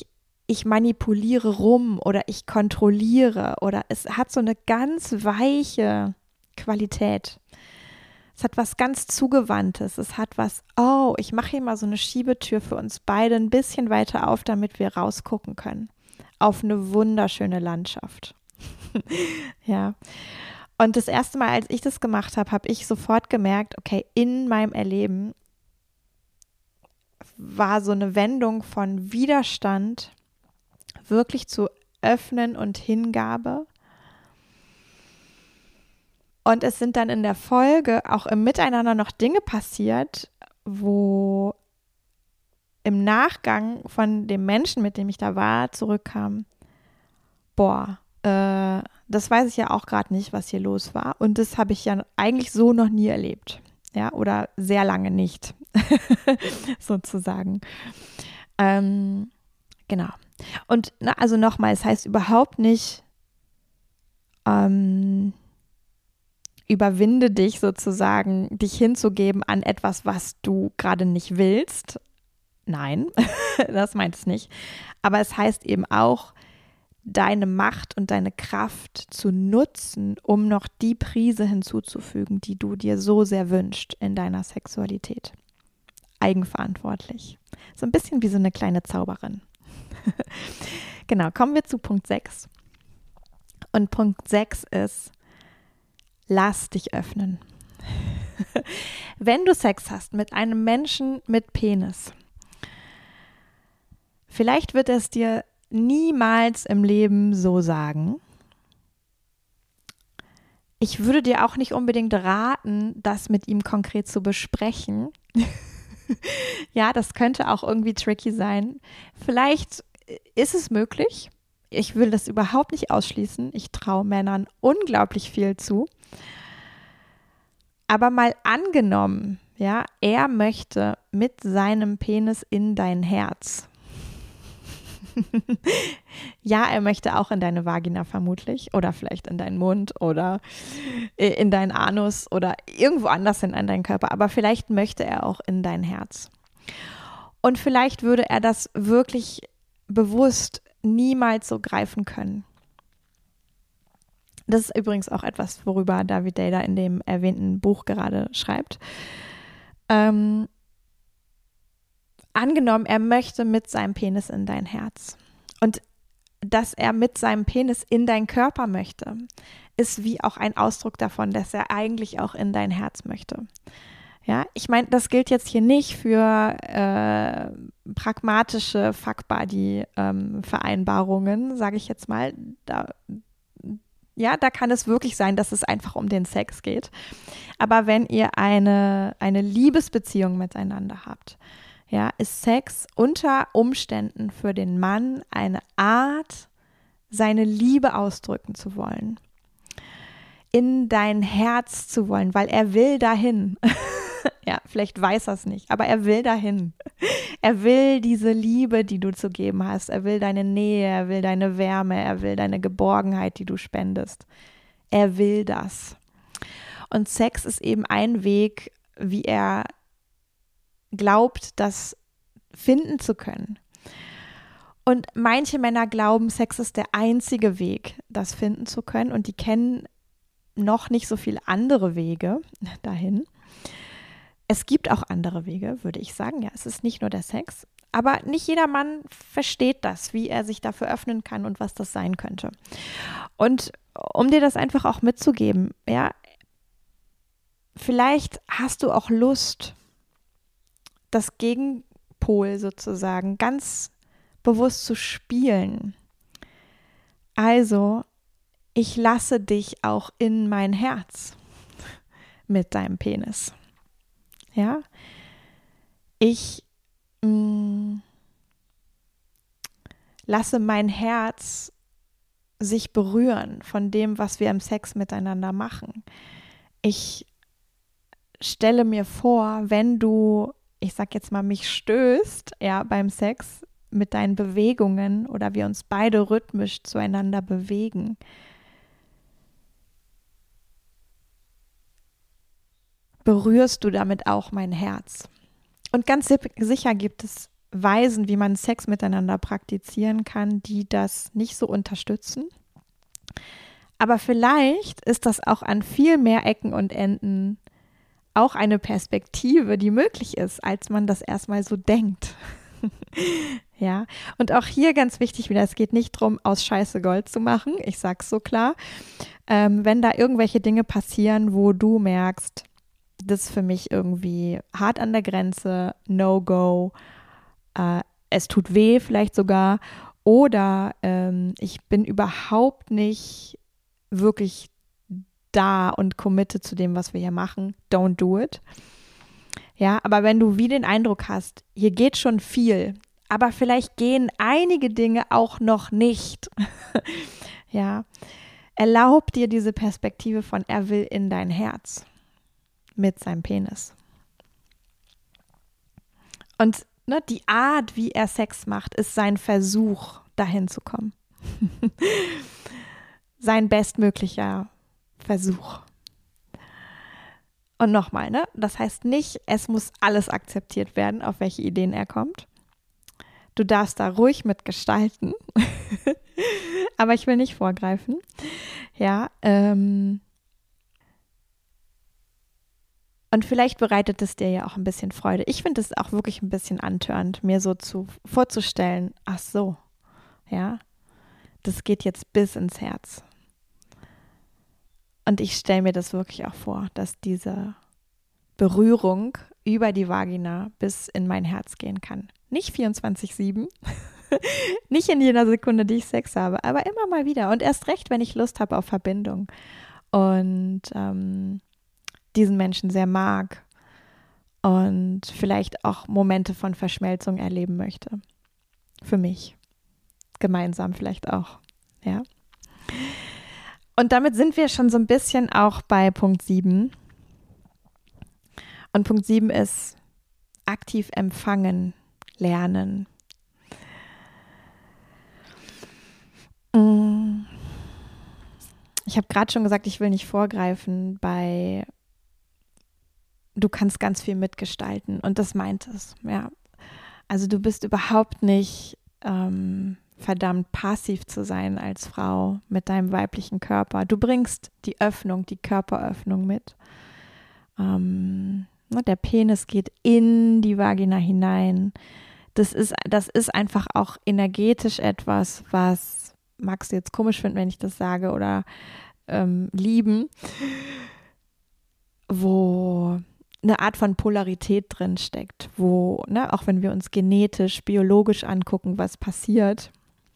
ich manipuliere rum oder ich kontrolliere oder es hat so eine ganz weiche Qualität. Es hat was ganz Zugewandtes. Es hat was, oh, ich mache hier mal so eine Schiebetür für uns beide ein bisschen weiter auf, damit wir rausgucken können. Auf eine wunderschöne Landschaft. Ja. Und das erste Mal, als ich das gemacht habe, habe ich sofort gemerkt, okay, in meinem Erleben war so eine Wendung von Widerstand wirklich zu öffnen und Hingabe. Und es sind dann in der Folge auch im Miteinander noch Dinge passiert, wo im Nachgang von dem Menschen, mit dem ich da war, zurückkam, boah, äh, das weiß ich ja auch gerade nicht, was hier los war. Und das habe ich ja eigentlich so noch nie erlebt. Ja, oder sehr lange nicht, sozusagen. Ähm, genau. Und na, also nochmal, es heißt überhaupt nicht, ähm, überwinde dich sozusagen, dich hinzugeben an etwas, was du gerade nicht willst. Nein, das meint es nicht. Aber es heißt eben auch, deine Macht und deine Kraft zu nutzen, um noch die Prise hinzuzufügen, die du dir so sehr wünschst in deiner Sexualität. Eigenverantwortlich. So ein bisschen wie so eine kleine Zauberin. Genau, kommen wir zu Punkt sechs. Und Punkt sechs ist, lass dich öffnen. Wenn du Sex hast mit einem Menschen mit Penis, vielleicht wird es dir niemals im Leben so sagen. Ich würde dir auch nicht unbedingt raten, das mit ihm konkret zu besprechen. Ja, das könnte auch irgendwie tricky sein. Vielleicht ist es möglich. Ich will das überhaupt nicht ausschließen. Ich traue Männern unglaublich viel zu. Aber mal angenommen, ja, er möchte mit seinem Penis in dein Herz. Ja, er möchte auch in deine Vagina vermutlich oder vielleicht in deinen Mund oder in deinen Anus oder irgendwo anders hin an deinen Körper, aber vielleicht möchte er auch in dein Herz. Und vielleicht würde er das wirklich bewusst niemals so greifen können. Das ist übrigens auch etwas, worüber David Deida in dem erwähnten Buch gerade schreibt. Ähm, Angenommen, er möchte mit seinem Penis in dein Herz. Und dass er mit seinem Penis in deinen Körper möchte, ist wie auch ein Ausdruck davon, dass er eigentlich auch in dein Herz möchte. Ja, ich meine, das gilt jetzt hier nicht für äh, pragmatische Fuck-Buddy-Vereinbarungen, ähm, sage ich jetzt mal. Da, ja, da kann es wirklich sein, dass es einfach um den Sex geht. Aber wenn ihr eine, eine Liebesbeziehung miteinander habt, ja, ist Sex unter Umständen für den Mann eine Art, seine Liebe ausdrücken zu wollen, in dein Herz zu wollen, weil er will dahin. Ja, vielleicht weiß er es nicht, aber er will dahin. Er will diese Liebe, die du zu geben hast. Er will deine Nähe, er will deine Wärme, er will deine Geborgenheit, die du spendest. Er will das. Und Sex ist eben ein Weg, wie er glaubt, das finden zu können. Und manche Männer glauben, Sex ist der einzige Weg, das finden zu können. Und die kennen noch nicht so viele andere Wege dahin. Es gibt auch andere Wege, würde ich sagen. Ja, es ist nicht nur der Sex. Aber nicht jeder Mann versteht das, wie er sich dafür öffnen kann und was das sein könnte. Und um dir das einfach auch mitzugeben, ja, vielleicht hast du auch Lust, das Gegenpol sozusagen ganz bewusst zu spielen. Also, ich lasse dich auch in mein Herz mit deinem Penis. Ja, ich mh, lasse mein Herz sich berühren von dem, was wir im Sex miteinander machen. Ich stelle mir vor, wenn du, ich sag jetzt mal, mich stößt, ja, beim Sex mit deinen Bewegungen oder wir uns beide rhythmisch zueinander bewegen, berührst du damit auch mein Herz. Und ganz sicher gibt es Weisen, wie man Sex miteinander praktizieren kann, die das nicht so unterstützen. Aber vielleicht ist das auch an viel mehr Ecken und Enden auch eine Perspektive, die möglich ist, als man das erstmal so denkt. Ja, und auch hier ganz wichtig wieder, es geht nicht darum, aus Scheiße Gold zu machen, ich sag's so klar. Ähm, wenn da irgendwelche Dinge passieren, wo du merkst, das ist für mich irgendwie hart an der Grenze, No-Go, äh, es tut weh vielleicht sogar, oder ähm, ich bin überhaupt nicht wirklich da und committed zu dem, was wir hier machen, don't do it. Ja, aber wenn du wie den Eindruck hast, hier geht schon viel, aber vielleicht gehen einige Dinge auch noch nicht. Ja, erlaub dir diese Perspektive von er will in dein Herz mit seinem Penis. Und ne, die Art, wie er Sex macht, ist sein Versuch, dahin zu kommen. Sein bestmöglicher Versuch. Und nochmal, ne? Das heißt nicht, es muss alles akzeptiert werden, auf welche Ideen er kommt. Du darfst da ruhig mit gestalten. Aber ich will nicht vorgreifen. Ja, ähm. Und vielleicht bereitet es dir ja auch ein bisschen Freude. Ich finde es auch wirklich ein bisschen antörend, mir so zu, vorzustellen, ach so, ja, das geht jetzt bis ins Herz. Und ich stelle mir das wirklich auch vor, dass diese Berührung über die Vagina bis in mein Herz gehen kann. Nicht vierundzwanzig sieben, nicht in jeder Sekunde, die ich Sex habe, aber immer mal wieder. Und erst recht, wenn ich Lust habe auf Verbindung und ähm, diesen Menschen sehr mag und vielleicht auch Momente von Verschmelzung erleben möchte. Für mich. Gemeinsam vielleicht auch. Ja. Und damit sind wir schon so ein bisschen auch bei Punkt sieben. Und Punkt sieben ist aktiv empfangen, lernen. Ich habe gerade schon gesagt, ich will nicht vorgreifen bei du kannst ganz viel mitgestalten und das meint es, ja. Also du bist überhaupt nicht ähm, verdammt passiv zu sein als Frau mit deinem weiblichen Körper. Du bringst die Öffnung, die Körperöffnung mit. Ähm, ne, der Penis geht in die Vagina hinein. Das ist, das ist einfach auch energetisch etwas, was magst du jetzt komisch finden, wenn ich das sage, oder ähm, lieben, wo eine Art von Polarität drin steckt, wo, ne, auch wenn wir uns genetisch, biologisch angucken, was passiert,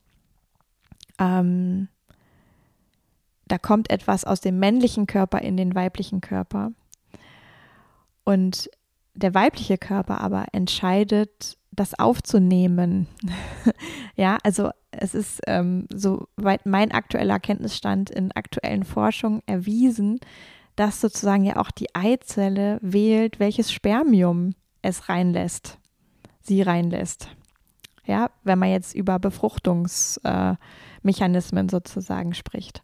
ähm, da kommt etwas aus dem männlichen Körper in den weiblichen Körper. Und der weibliche Körper aber entscheidet, das aufzunehmen. Ja, also es ist ähm, soweit mein aktueller Kenntnisstand in aktuellen Forschungen erwiesen, dass sozusagen ja auch die Eizelle wählt, welches Spermium es reinlässt, sie reinlässt. Ja, wenn man jetzt über Befruchtungsmechanismen äh, sozusagen spricht.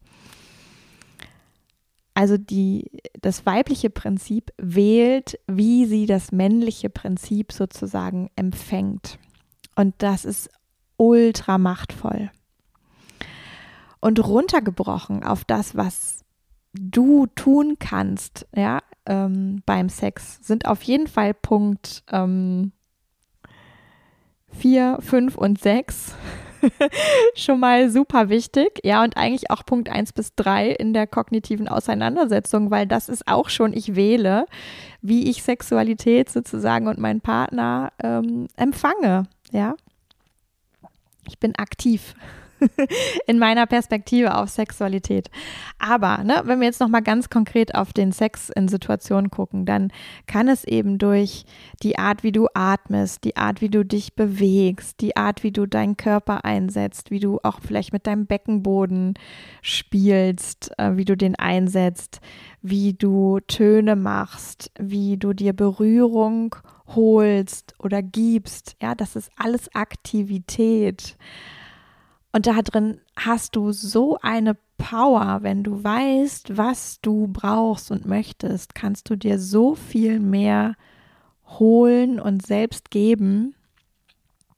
Also die, das weibliche Prinzip wählt, wie sie das männliche Prinzip sozusagen empfängt. Und das ist ultra machtvoll. Und runtergebrochen auf das, was du tun kannst, ja, ähm, beim Sex, sind auf jeden Fall Punkt ähm, vier, fünf und sechs schon mal super wichtig. Ja, und eigentlich auch Punkt eins bis drei in der kognitiven Auseinandersetzung, weil das ist auch schon, ich wähle, wie ich Sexualität sozusagen und meinen Partner ähm, empfange, ja. Ich bin aktiv in meiner Perspektive auf Sexualität. Aber ne, wenn wir jetzt nochmal ganz konkret auf den Sex in Situationen gucken, dann kann es eben durch die Art, wie du atmest, die Art, wie du dich bewegst, die Art, wie du deinen Körper einsetzt, wie du auch vielleicht mit deinem Beckenboden spielst, äh, wie du den einsetzt, wie du Töne machst, wie du dir Berührung holst oder gibst. Ja, das ist alles Aktivität. Und da drin hast du so eine Power, wenn du weißt, was du brauchst und möchtest, kannst du dir so viel mehr holen und selbst geben,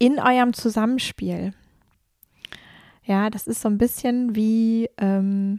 in eurem Zusammenspiel. Ja, das ist so ein bisschen wie ähm,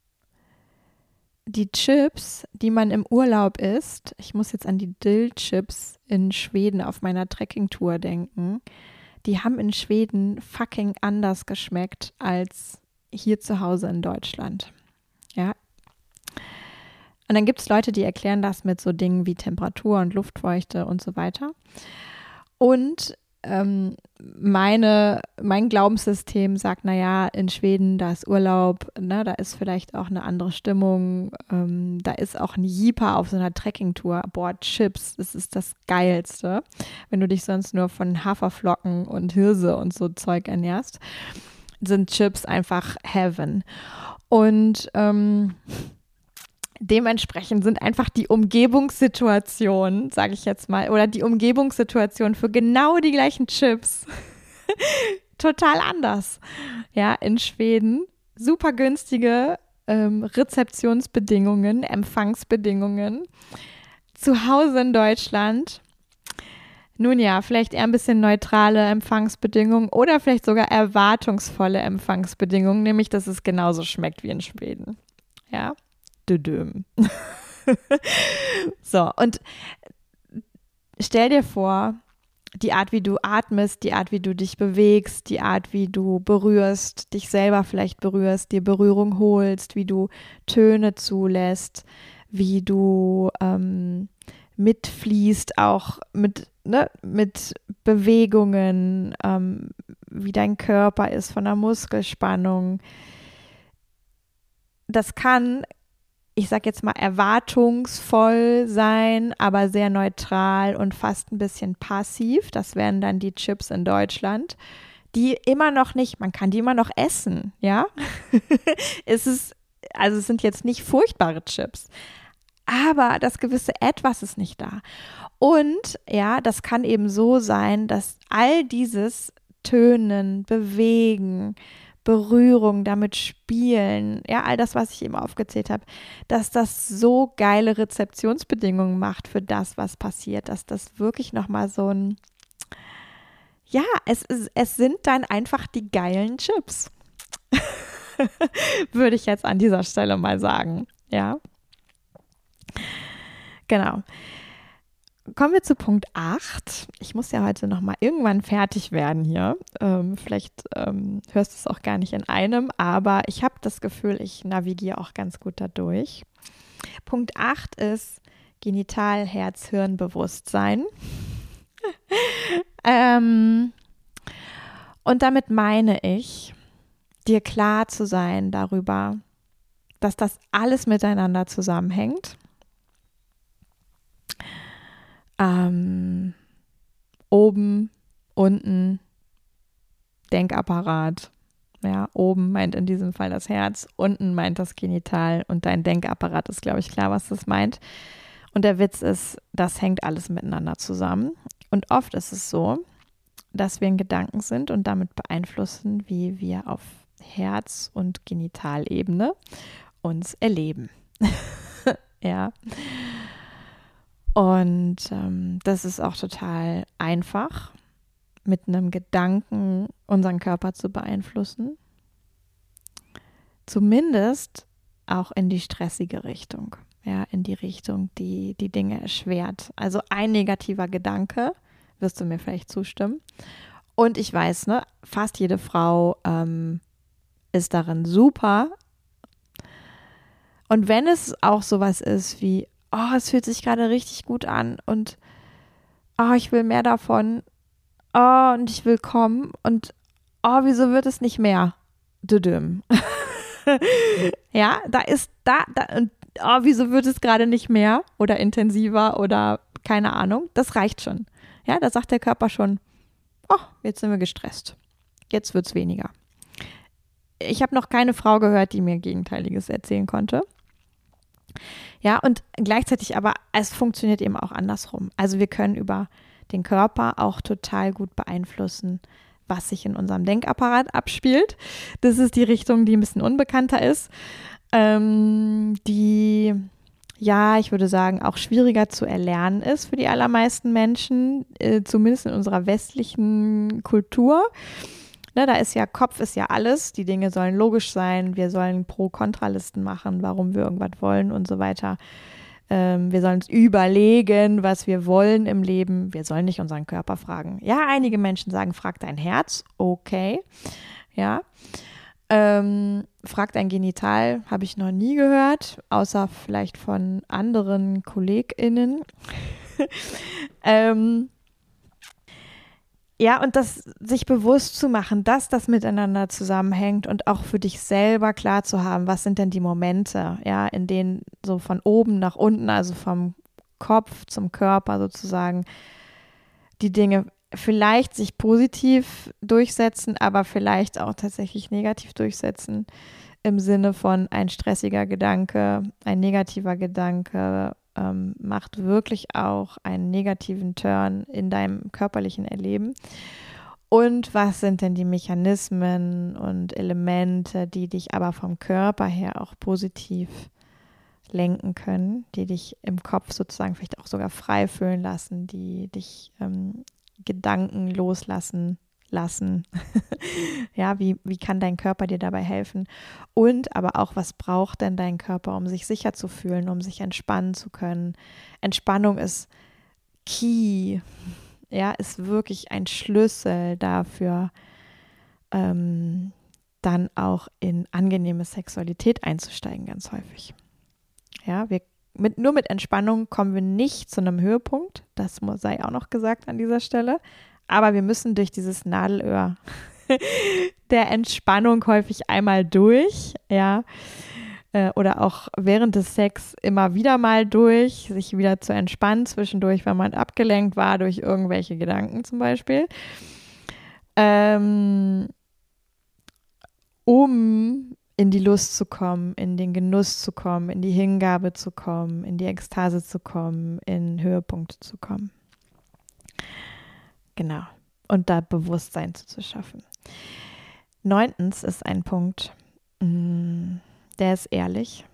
die Chips, die man im Urlaub isst. Ich muss jetzt an die Dill-Chips in Schweden auf meiner Trekkingtour denken. Die haben in Schweden fucking anders geschmeckt als hier zu Hause in Deutschland. Ja. Und dann gibt es Leute, die erklären das mit so Dingen wie Temperatur und Luftfeuchte und so weiter. Und ähm, meine, mein Glaubenssystem sagt, naja, in Schweden, da ist Urlaub, ne, da ist vielleicht auch eine andere Stimmung, ähm, da ist auch ein Jeeper auf so einer Trekkingtour. Boah, Chips, das ist das Geilste, wenn du dich sonst nur von Haferflocken und Hirse und so Zeug ernährst, sind Chips einfach Heaven. Und ähm, dementsprechend sind einfach die Umgebungssituationen, sage ich jetzt mal, oder die Umgebungssituationen für genau die gleichen Chips total anders. Ja, in Schweden super günstige ähm, Rezeptionsbedingungen, Empfangsbedingungen. Zu Hause in Deutschland, nun ja, vielleicht eher ein bisschen neutrale Empfangsbedingungen oder vielleicht sogar erwartungsvolle Empfangsbedingungen, nämlich dass es genauso schmeckt wie in Schweden. Ja. So, und stell dir vor, die Art, wie du atmest, die Art, wie du dich bewegst, die Art, wie du berührst, dich selber vielleicht berührst, dir Berührung holst, wie du Töne zulässt, wie du ähm, mitfließt, auch mit, ne, mit Bewegungen, ähm, wie dein Körper ist von der Muskelspannung. Das kann, ich sag jetzt mal, erwartungsvoll sein, aber sehr neutral und fast ein bisschen passiv. Das wären dann die Chips in Deutschland, die immer noch nicht, man kann die immer noch essen, ja. es ist, also es sind jetzt nicht furchtbare Chips, aber das gewisse Etwas ist nicht da. Und ja, das kann eben so sein, dass all dieses Tönen, Bewegen, Berührung, damit spielen, ja, all das, was ich eben aufgezählt habe, dass das so geile Rezeptionsbedingungen macht für das, was passiert, dass das wirklich nochmal so ein, ja, es, es, es sind dann einfach die geilen Chips. Würde ich jetzt an dieser Stelle mal sagen, ja. Genau. Kommen wir zu Punkt acht. Ich muss ja heute noch mal irgendwann fertig werden hier. Ähm, vielleicht ähm, hörst du es auch gar nicht in einem, aber ich habe das Gefühl, ich navigiere auch ganz gut dadurch. Punkt acht ist Genital-, Herz-, Hirn-Bewusstsein. ähm, und damit meine ich, dir klar zu sein darüber, dass das alles miteinander zusammenhängt. Ähm, oben, unten, Denkapparat. Ja, oben meint in diesem Fall das Herz, unten meint das Genital und dein Denkapparat ist, glaube ich, klar, was das meint. Und der Witz ist, das hängt alles miteinander zusammen. Und oft ist es so, dass wir in Gedanken sind und damit beeinflussen, wie wir auf Herz- und Genitalebene uns erleben. Ja. Und ähm, das ist auch total einfach, mit einem Gedanken unseren Körper zu beeinflussen. Zumindest auch in die stressige Richtung, ja, in die Richtung, die die Dinge erschwert. Also ein negativer Gedanke, wirst du mir vielleicht zustimmen. Und ich weiß, ne, fast jede Frau ähm, ist darin super. Und wenn es auch sowas ist wie, oh, es fühlt sich gerade richtig gut an und oh, ich will mehr davon, oh, und ich will kommen und oh, wieso wird es nicht mehr? Düdüm. Ja, da ist, da, da, und oh, wieso wird es gerade nicht mehr oder intensiver oder keine Ahnung, das reicht schon. Ja, da sagt der Körper schon, oh, jetzt sind wir gestresst, jetzt wird es weniger. Ich habe noch keine Frau gehört, die mir Gegenteiliges erzählen konnte. Ja, und gleichzeitig aber, es funktioniert eben auch andersrum. Also wir können über den Körper auch total gut beeinflussen, was sich in unserem Denkapparat abspielt. Das ist die Richtung, die ein bisschen unbekannter ist, ähm, die ja, ich würde sagen, auch schwieriger zu erlernen ist für die allermeisten Menschen, äh, zumindest in unserer westlichen Kultur. Ne, da ist ja, Kopf ist ja alles, die Dinge sollen logisch sein, wir sollen Pro-Kontralisten machen, warum wir irgendwas wollen und so weiter. Ähm, wir sollen uns überlegen, was wir wollen im Leben. Wir sollen nicht unseren Körper fragen. Ja, einige Menschen sagen, frag dein Herz, okay, ja. Ähm, frag dein Genital, habe ich noch nie gehört, außer vielleicht von anderen KollegInnen. ähm, Ja, und das sich bewusst zu machen, dass das miteinander zusammenhängt und auch für dich selber klar zu haben, was sind denn die Momente, ja, in denen so von oben nach unten, also vom Kopf zum Körper sozusagen, die Dinge vielleicht sich positiv durchsetzen, aber vielleicht auch tatsächlich negativ durchsetzen, im Sinne von ein stressiger Gedanke, ein negativer Gedanke, ähm, macht wirklich auch einen negativen Turn in deinem körperlichen Erleben. Und was sind denn die Mechanismen und Elemente, die dich aber vom Körper her auch positiv lenken können, die dich im Kopf sozusagen vielleicht auch sogar frei fühlen lassen, die dich ähm, Gedanken loslassen lassen. Ja, wie, wie kann dein Körper dir dabei helfen? Und aber auch, was braucht denn dein Körper, um sich sicher zu fühlen, um sich entspannen zu können? Entspannung ist key, ja, ist wirklich ein Schlüssel dafür, ähm, dann auch in angenehme Sexualität einzusteigen, ganz häufig. Ja, wir mit, nur mit Entspannung kommen wir nicht zu einem Höhepunkt, das sei auch noch gesagt an dieser Stelle, aber wir müssen durch dieses Nadelöhr der Entspannung häufig einmal durch, ja, äh, oder auch während des Sex immer wieder mal durch, sich wieder zu entspannen zwischendurch, wenn man abgelenkt war durch irgendwelche Gedanken zum Beispiel, ähm, um in die Lust zu kommen, in den Genuss zu kommen, in die Hingabe zu kommen, in die Ekstase zu kommen, in Höhepunkte zu kommen. Genau. Und da Bewusstsein zu, zu schaffen. Neuntens ist ein Punkt, mh, der ist ehrlich,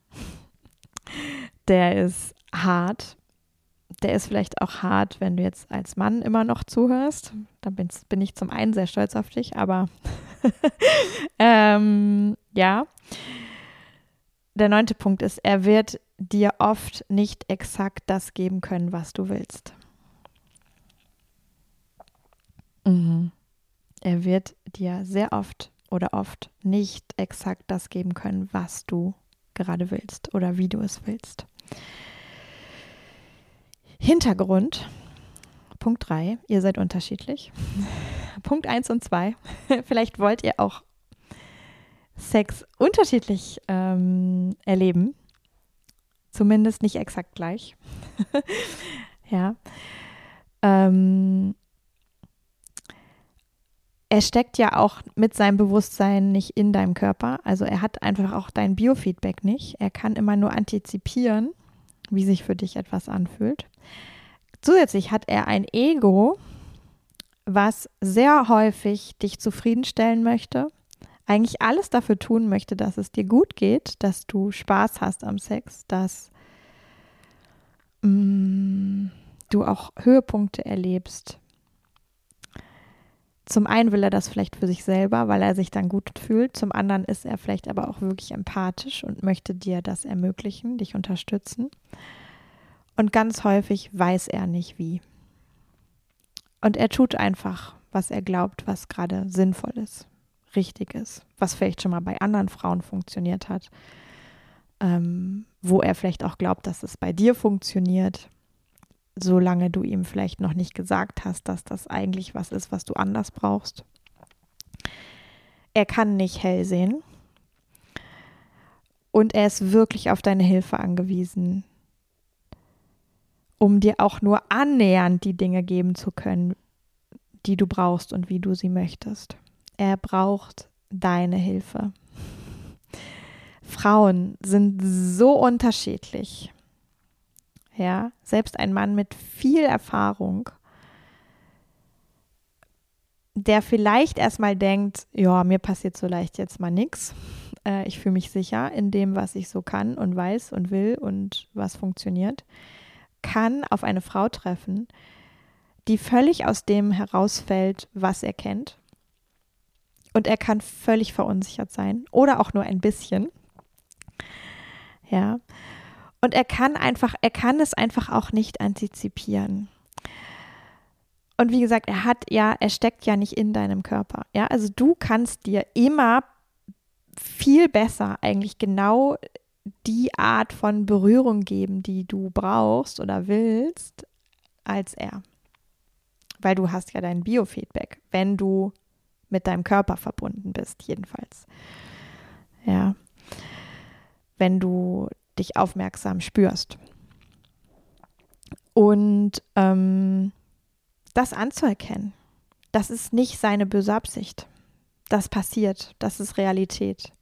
der ist hart, der ist vielleicht auch hart, wenn du jetzt als Mann immer noch zuhörst. Da bin, bin ich zum einen sehr stolz auf dich, aber ähm, ja. Der neunte Punkt ist, er wird dir oft nicht exakt das geben können, was du willst. Mhm. Er wird dir sehr oft oder oft nicht exakt das geben können, was du gerade willst oder wie du es willst. Hintergrund, Punkt drei, ihr seid unterschiedlich. Punkt eins und zwei, vielleicht wollt ihr auch Sex unterschiedlich ähm, erleben, zumindest nicht exakt gleich. Ja. Ähm, Er steckt ja auch mit seinem Bewusstsein nicht in deinem Körper. Also er hat einfach auch dein Biofeedback nicht. Er kann immer nur antizipieren, wie sich für dich etwas anfühlt. Zusätzlich hat er ein Ego, was sehr häufig dich zufriedenstellen möchte, eigentlich alles dafür tun möchte, dass es dir gut geht, dass du Spaß hast am Sex, dass mh, du auch Höhepunkte erlebst. Zum einen will er das vielleicht für sich selber, weil er sich dann gut fühlt. Zum anderen ist er vielleicht aber auch wirklich empathisch und möchte dir das ermöglichen, dich unterstützen. Und ganz häufig weiß er nicht wie. Und er tut einfach, was er glaubt, was gerade sinnvoll ist, richtig ist, was vielleicht schon mal bei anderen Frauen funktioniert hat, ähm, wo er vielleicht auch glaubt, dass es bei dir funktioniert, solange du ihm vielleicht noch nicht gesagt hast, dass das eigentlich was ist, was du anders brauchst. Er kann nicht hell sehen und er ist wirklich auf deine Hilfe angewiesen, um dir auch nur annähernd die Dinge geben zu können, die du brauchst und wie du sie möchtest. Er braucht deine Hilfe. Frauen sind so unterschiedlich. Ja, selbst ein Mann mit viel Erfahrung, der vielleicht erstmal denkt, ja, mir passiert so leicht jetzt mal nichts, äh, ich fühle mich sicher in dem, was ich so kann und weiß und will und was funktioniert, kann auf eine Frau treffen, die völlig aus dem herausfällt, was er kennt. Und er kann völlig verunsichert sein oder auch nur ein bisschen. Ja. Und er kann einfach, er kann es einfach auch nicht antizipieren. Und wie gesagt, er hat ja, er steckt ja nicht in deinem Körper. Ja, also du kannst dir immer viel besser eigentlich genau die Art von Berührung geben, die du brauchst oder willst, als er. Weil du hast ja dein Biofeedback, wenn du mit deinem Körper verbunden bist, jedenfalls. Ja. Wenn du dich aufmerksam spürst. Und ähm, das anzuerkennen, das ist nicht seine böse Absicht. Das passiert, das ist Realität.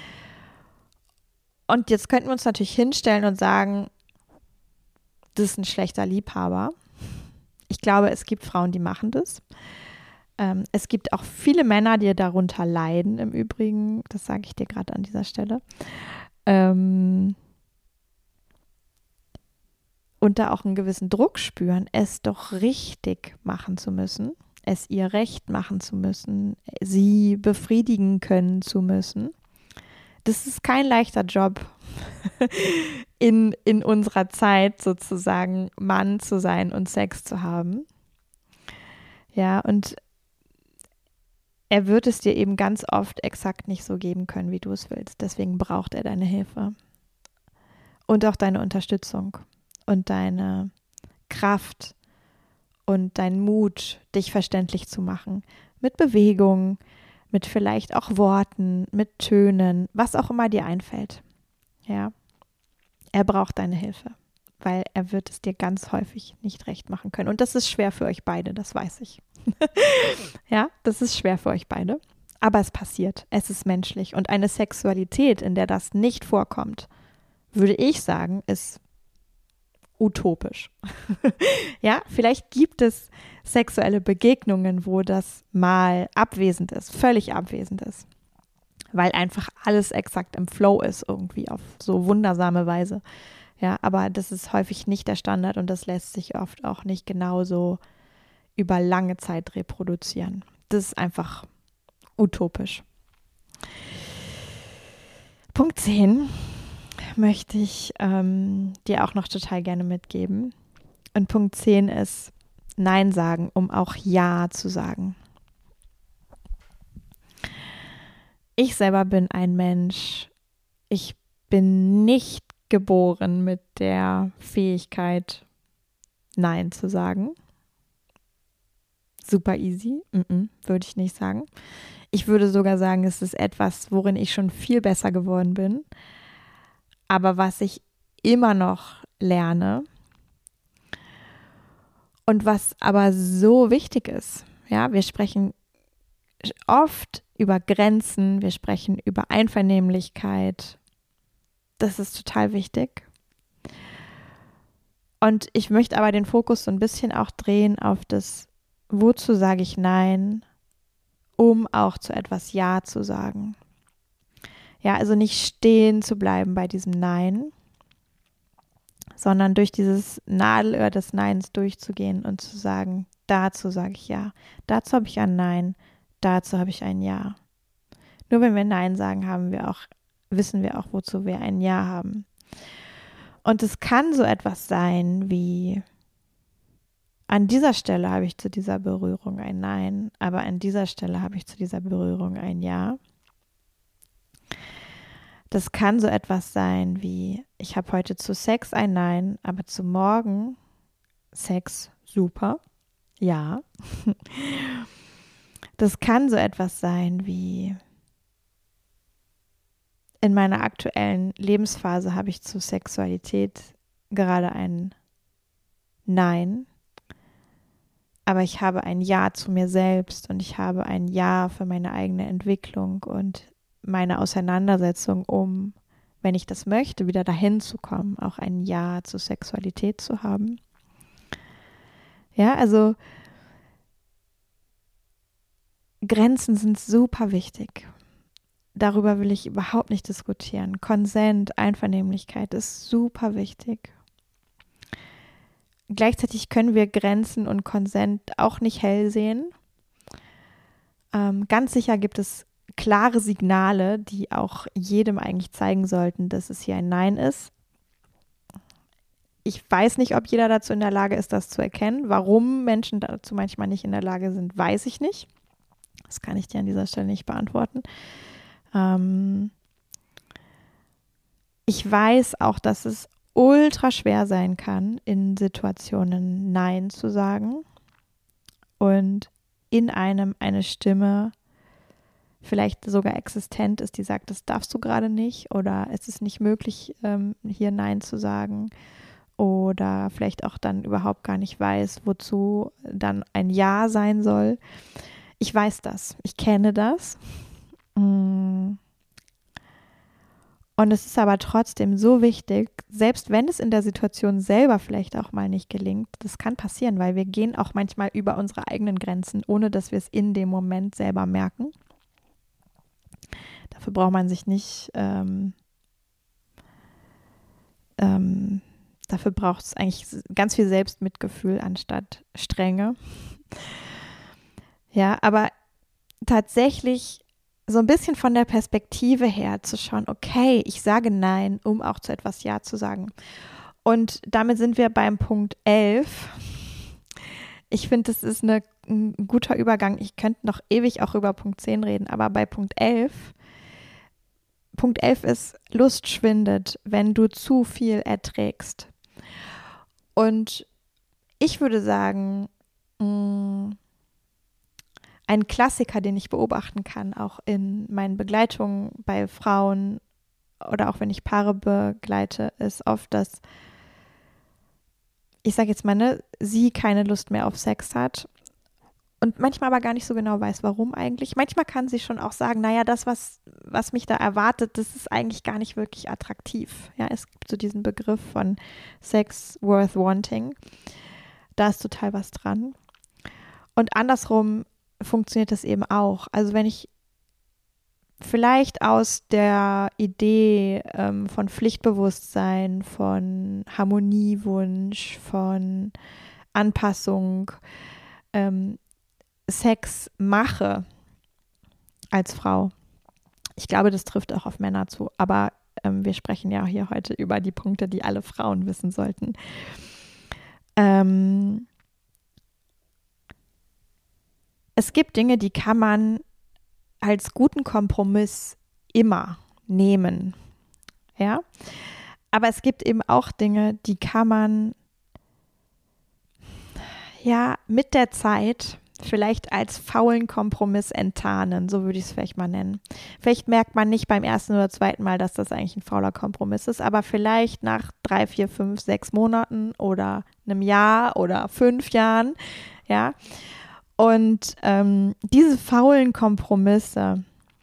Und jetzt könnten wir uns natürlich hinstellen und sagen, das ist ein schlechter Liebhaber. Ich glaube, es gibt Frauen, die machen das. Ähm, es gibt auch viele Männer, die darunter leiden, im Übrigen. Das sage ich dir gerade an dieser Stelle. Ähm, und da auch einen gewissen Druck spüren, es doch richtig machen zu müssen, es ihr recht machen zu müssen, sie befriedigen können zu müssen. Das ist kein leichter Job, in, in unserer Zeit sozusagen Mann zu sein und Sex zu haben. Ja, und er wird es dir eben ganz oft exakt nicht so geben können, wie du es willst. Deswegen braucht er deine Hilfe und auch deine Unterstützung und deine Kraft und dein Mut, dich verständlich zu machen. Mit Bewegung, mit vielleicht auch Worten, mit Tönen, was auch immer dir einfällt. Ja, er braucht deine Hilfe, weil er wird es dir ganz häufig nicht recht machen können. Und das ist schwer für euch beide, das weiß ich. Ja, das ist schwer für euch beide. Aber es passiert, es ist menschlich. Und eine Sexualität, in der das nicht vorkommt, würde ich sagen, ist utopisch. Ja, vielleicht gibt es sexuelle Begegnungen, wo das mal abwesend ist, völlig abwesend ist, weil einfach alles exakt im Flow ist, irgendwie auf so wundersame Weise. Ja, aber das ist häufig nicht der Standard und das lässt sich oft auch nicht genauso über lange Zeit reproduzieren. Das ist einfach utopisch. Punkt zehn möchte ich ähm, dir auch noch total gerne mitgeben. Und Punkt zehn ist Nein sagen, um auch Ja zu sagen. Ich selber bin ein Mensch, ich bin nicht geboren mit der Fähigkeit, Nein zu sagen. Super easy, Mm-mm, würde ich nicht sagen. Ich würde sogar sagen, es ist etwas, worin ich schon viel besser geworden bin. Aber was ich immer noch lerne und was aber so wichtig ist, ja, wir sprechen oft über Grenzen, wir sprechen über Einvernehmlichkeit. Das ist total wichtig. Und ich möchte aber den Fokus so ein bisschen auch drehen auf das, wozu sage ich Nein, um auch zu etwas Ja zu sagen. Ja, also nicht stehen zu bleiben bei diesem Nein, sondern durch dieses Nadelöhr des Neins durchzugehen und zu sagen, dazu sage ich Ja, dazu habe ich ein Nein, dazu habe ich ein Ja. Nur wenn wir Nein sagen, haben wir auch, wissen wir auch, wozu wir ein Ja haben. Und es kann so etwas sein wie, an dieser Stelle habe ich zu dieser Berührung ein Nein, aber an dieser Stelle habe ich zu dieser Berührung ein Ja. Das kann so etwas sein wie, ich habe heute zu Sex ein Nein, aber zu morgen Sex super, ja. Das kann so etwas sein wie, in meiner aktuellen Lebensphase habe ich zu Sexualität gerade ein Nein, aber ich habe ein Ja zu mir selbst und ich habe ein Ja für meine eigene Entwicklung und meine Auseinandersetzung, um, wenn ich das möchte, wieder dahin zu kommen, auch ein Ja zur Sexualität zu haben. Ja, also Grenzen sind super wichtig. darüber will ich überhaupt nicht diskutieren. Konsent, Einvernehmlichkeit ist super wichtig. Gleichzeitig können wir Grenzen und Konsent auch nicht hell sehen. Ähm, ganz sicher gibt es klare Signale, die auch jedem eigentlich zeigen sollten, dass es hier ein Nein ist. Ich weiß nicht, ob jeder dazu in der Lage ist, das zu erkennen. Warum Menschen dazu manchmal nicht in der Lage sind, weiß ich nicht. Das kann ich dir an dieser Stelle nicht beantworten. Ähm ich weiß auch, dass es ultra schwer sein kann, in Situationen Nein zu sagen und in einem eine Stimme vielleicht sogar existent ist, die sagt, das darfst du gerade nicht oder es ist nicht möglich, ähm, hier Nein zu sagen. Oder vielleicht auch dann überhaupt gar nicht weiß, wozu dann ein Ja sein soll. Ich weiß das, ich kenne das. Und es ist aber trotzdem so wichtig, selbst wenn es in der Situation selber vielleicht auch mal nicht gelingt, das kann passieren, weil wir gehen auch manchmal über unsere eigenen Grenzen, ohne dass wir es in dem Moment selber merken. Dafür braucht man sich nicht ähm, ähm, Dafür braucht es eigentlich ganz viel Selbstmitgefühl anstatt Strenge. Ja, aber tatsächlich so ein bisschen von der Perspektive her zu schauen, okay, ich sage Nein, um auch zu etwas Ja zu sagen. Und damit sind wir beim Punkt elf. Ich finde, das ist eine, ein guter Übergang. Ich könnte noch ewig auch über Punkt zehn reden, aber bei Punkt elf, Punkt elf ist, Lust schwindet, wenn du zu viel erträgst. Und ich würde sagen, mh, ein Klassiker, den ich beobachten kann, auch in meinen Begleitungen bei Frauen oder auch wenn ich Paare begleite, ist oft, dass, ich sage jetzt mal, ne, sie keine Lust mehr auf Sex hat und manchmal aber gar nicht so genau weiß, warum eigentlich. Manchmal kann sie schon auch sagen, naja, das, was, was mich da erwartet, das ist eigentlich gar nicht wirklich attraktiv. Ja, es gibt so diesen Begriff von Sex worth wanting. Da ist total was dran. Und andersrum funktioniert das eben auch. Also wenn ich vielleicht aus der Idee ähm, von Pflichtbewusstsein, von Harmoniewunsch, von Anpassung, ähm, Sex mache als Frau. Ich glaube, das trifft auch auf Männer zu, aber ähm, wir sprechen ja hier heute über die Punkte, die alle Frauen wissen sollten. Ähm, es gibt Dinge, die kann man als guten Kompromiss immer nehmen, ja, aber es gibt eben auch Dinge, die kann man ja mit der Zeit vielleicht als faulen Kompromiss enttarnen, so würde ich es vielleicht mal nennen. Vielleicht merkt man nicht beim ersten oder zweiten Mal, dass das eigentlich ein fauler Kompromiss ist, aber vielleicht nach drei, vier, fünf, sechs Monaten oder einem Jahr oder fünf Jahren, ja. Und ähm, diese faulen Kompromisse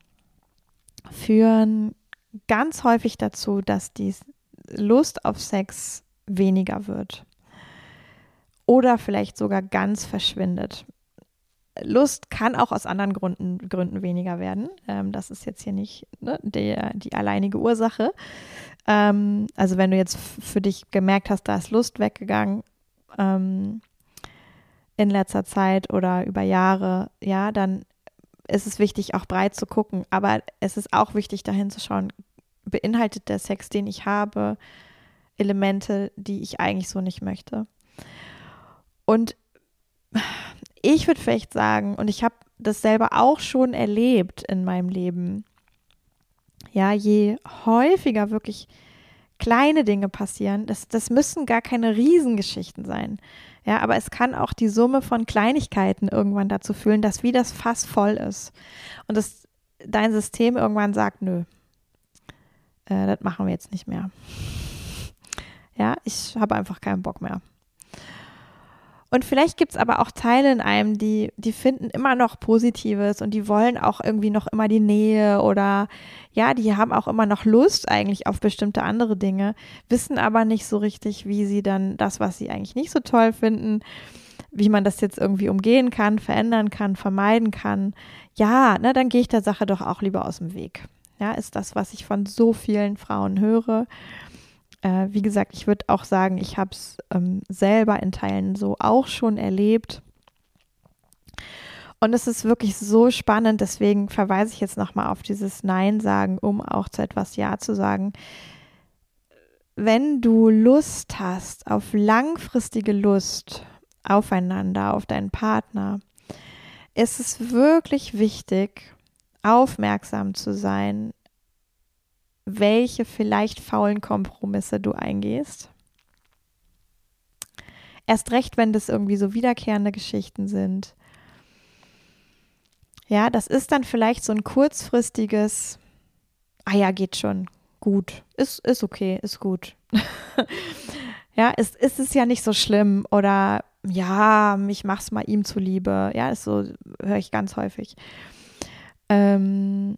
führen ganz häufig dazu, dass die Lust auf Sex weniger wird oder vielleicht sogar ganz verschwindet. Lust kann auch aus anderen Gründen, Gründen weniger werden. Ähm, das ist jetzt hier nicht ne, der, die alleinige Ursache. Ähm, also wenn du jetzt f- für dich gemerkt hast, da ist Lust weggegangen ähm, in letzter Zeit oder über Jahre, ja, dann ist es wichtig, auch breit zu gucken. Aber es ist auch wichtig, dahin zu schauen, beinhaltet der Sex, den ich habe, Elemente, die ich eigentlich so nicht möchte. Und ich würde vielleicht sagen, und ich habe das selber auch schon erlebt in meinem Leben, ja, je häufiger wirklich kleine Dinge passieren, das, das müssen gar keine Riesengeschichten sein, ja, aber es kann auch die Summe von Kleinigkeiten irgendwann dazu führen, dass wie das Fass voll ist und dass dein System irgendwann sagt, nö, äh, das machen wir jetzt nicht mehr. Ja, ich habe einfach keinen Bock mehr. Und vielleicht gibt es aber auch Teile in einem, die, die finden immer noch Positives und die wollen auch irgendwie noch immer die Nähe oder ja, die haben auch immer noch Lust eigentlich auf bestimmte andere Dinge, wissen aber nicht so richtig, wie sie dann das, was sie eigentlich nicht so toll finden, wie man das jetzt irgendwie umgehen kann, verändern kann, vermeiden kann. Ja, ne, dann gehe ich der Sache doch auch lieber aus dem Weg. Ja, ist das, was ich von so vielen Frauen höre. Äh, wie gesagt, ich würde auch sagen, ich habe es ähm, selber in Teilen so auch schon erlebt. Und es ist wirklich so spannend, deswegen verweise ich jetzt nochmal auf dieses Nein sagen, um auch zu etwas Ja zu sagen. Wenn du Lust hast auf langfristige Lust aufeinander, auf deinen Partner, ist es wirklich wichtig, aufmerksam zu sein, welche vielleicht faulen Kompromisse du eingehst. Erst recht, wenn das irgendwie so wiederkehrende Geschichten sind. Ja, das ist dann vielleicht so ein kurzfristiges, ah ja, geht schon, gut, ist, ist okay, ist gut. Ja, ist, ist es ja nicht so schlimm oder ja, ich mach's mal ihm zuliebe. Ja, ist so, höre ich ganz häufig. Ähm,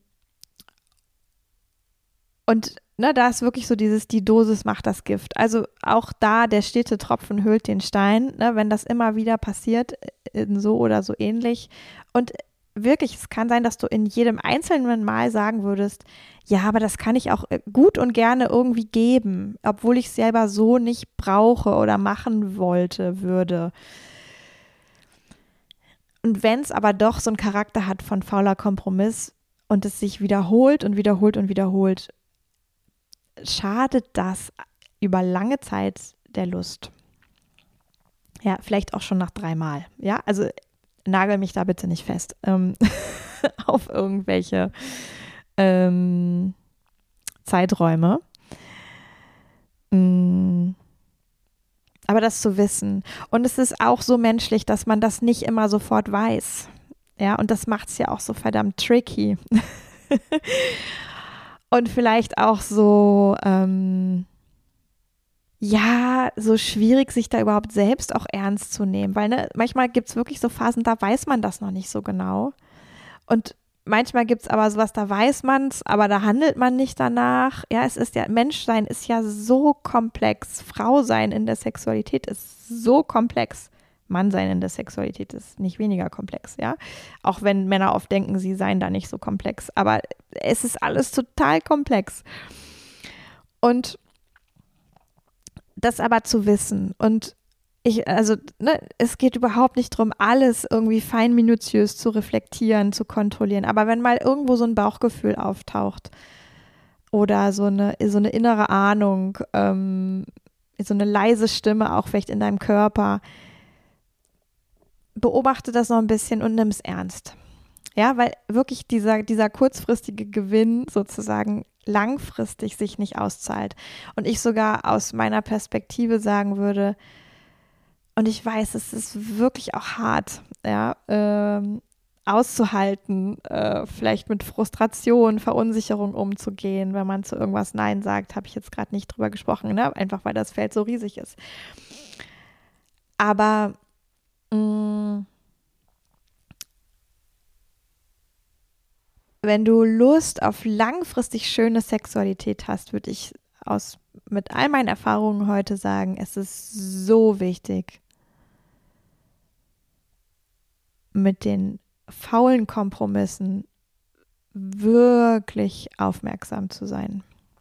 und ne, da ist wirklich so dieses, die Dosis macht das Gift. Also auch da, der stete Tropfen höhlt den Stein, ne, wenn das immer wieder passiert, in so oder so ähnlich. Und wirklich, es kann sein, dass du in jedem einzelnen Mal sagen würdest, ja, aber das kann ich auch gut und gerne irgendwie geben, obwohl ich es selber so nicht brauche oder machen wollte, würde. Und wenn es aber doch so einen Charakter hat von fauler Kompromiss und es sich wiederholt und wiederholt und wiederholt, schadet das über lange Zeit der Lust. Ja, vielleicht auch schon nach dreimal. Ja, also nagel mich da bitte nicht fest ähm, auf irgendwelche ähm, Zeiträume. Mm. Aber das zu wissen. Und es ist auch so menschlich, dass man das nicht immer sofort weiß. Ja, und das macht es ja auch so verdammt tricky. Und vielleicht auch so, ähm, ja, so schwierig, sich da überhaupt selbst auch ernst zu nehmen. Weil ne, manchmal gibt es wirklich so Phasen, da weiß man das noch nicht so genau. Und manchmal gibt es aber sowas, da weiß man es, aber da handelt man nicht danach. Ja, es ist ja, Menschsein ist ja so komplex. Frausein in der Sexualität ist so komplex. Mannsein in der Sexualität ist nicht weniger komplex, ja. Auch wenn Männer oft denken, sie seien da nicht so komplex. Aber es ist alles total komplex. Und das aber zu wissen und ich, also, ne, es geht überhaupt nicht darum, alles irgendwie fein minutiös zu reflektieren, zu kontrollieren. Aber wenn mal irgendwo so ein Bauchgefühl auftaucht oder so eine, so eine innere Ahnung, ähm, so eine leise Stimme auch vielleicht in deinem Körper, beobachte das noch ein bisschen und nimm es ernst. Ja, weil wirklich dieser, dieser kurzfristige Gewinn sozusagen langfristig sich nicht auszahlt. Und ich sogar aus meiner Perspektive sagen würde, und ich weiß, es ist wirklich auch hart, ja, ähm, auszuhalten, äh, vielleicht mit Frustration, Verunsicherung umzugehen, wenn man zu irgendwas Nein sagt, habe ich jetzt gerade nicht drüber gesprochen, ne? Einfach weil das Feld so riesig ist. Aber mh, wenn du Lust auf langfristig schöne Sexualität hast, würde ich aus mit all meinen Erfahrungen heute sagen, es ist so wichtig, mit den faulen Kompromissen wirklich aufmerksam zu sein.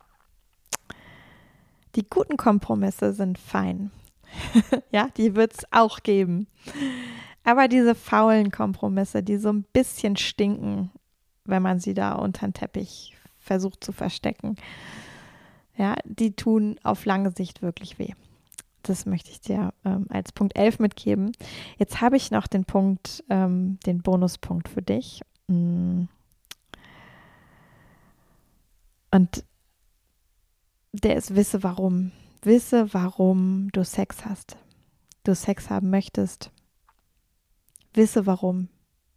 Die guten Kompromisse sind fein. Ja, die wird es auch geben. Aber diese faulen Kompromisse, die so ein bisschen stinken, wenn man sie da unter den Teppich versucht zu verstecken, ja, die tun auf lange Sicht wirklich weh. Das möchte ich dir ähm, als Punkt elf mitgeben. Jetzt habe ich noch den Punkt, ähm, den Bonuspunkt für dich. Und der ist, wisse warum. Wisse, warum du Sex hast. Du Sex haben möchtest. Wisse warum.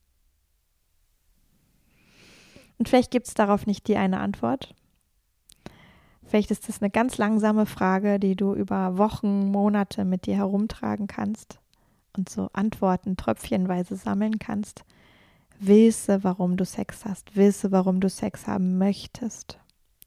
Und vielleicht gibt es darauf nicht die eine Antwort. Vielleicht ist das eine ganz langsame Frage, die du über Wochen, Monate mit dir herumtragen kannst und so Antworten tröpfchenweise sammeln kannst. Wisse, warum du Sex hast. Wisse, warum du Sex haben möchtest.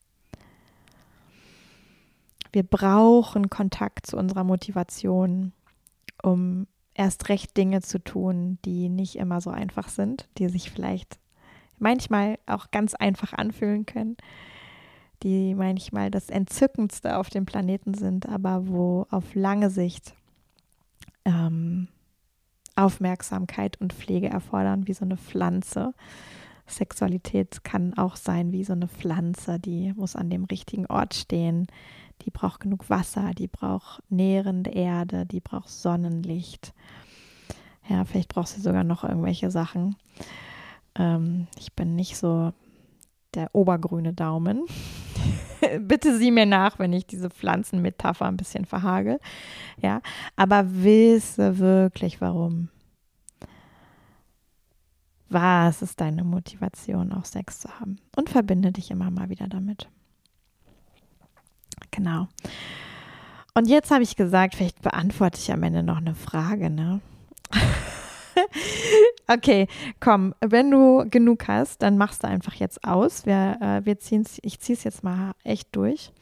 Wir brauchen Kontakt zu unserer Motivation, um erst recht Dinge zu tun, die nicht immer so einfach sind, die sich vielleicht manchmal auch ganz einfach anfühlen können, die manchmal das Entzückendste auf dem Planeten sind, aber wo auf lange Sicht ähm, Aufmerksamkeit und Pflege erfordern, wie so eine Pflanze. Sexualität kann auch sein wie so eine Pflanze, die muss an dem richtigen Ort stehen, die braucht genug Wasser, die braucht nährende Erde, die braucht Sonnenlicht. Ja, vielleicht brauchst du sogar noch irgendwelche Sachen. Ähm, ich bin nicht so der obergrüne Daumen. Bitte sieh mir nach, wenn ich diese Pflanzenmetapher ein bisschen verhagel. Ja, aber wisse wirklich, warum. Was ist deine Motivation, auch Sex zu haben? Und verbinde dich immer mal wieder damit. Genau. Und jetzt habe ich gesagt, vielleicht beantworte ich am Ende noch eine Frage, ne? Okay, komm, wenn du genug hast, dann machst du einfach jetzt aus. Wir, äh, wir ziehen's, ich ziehe es jetzt mal echt durch.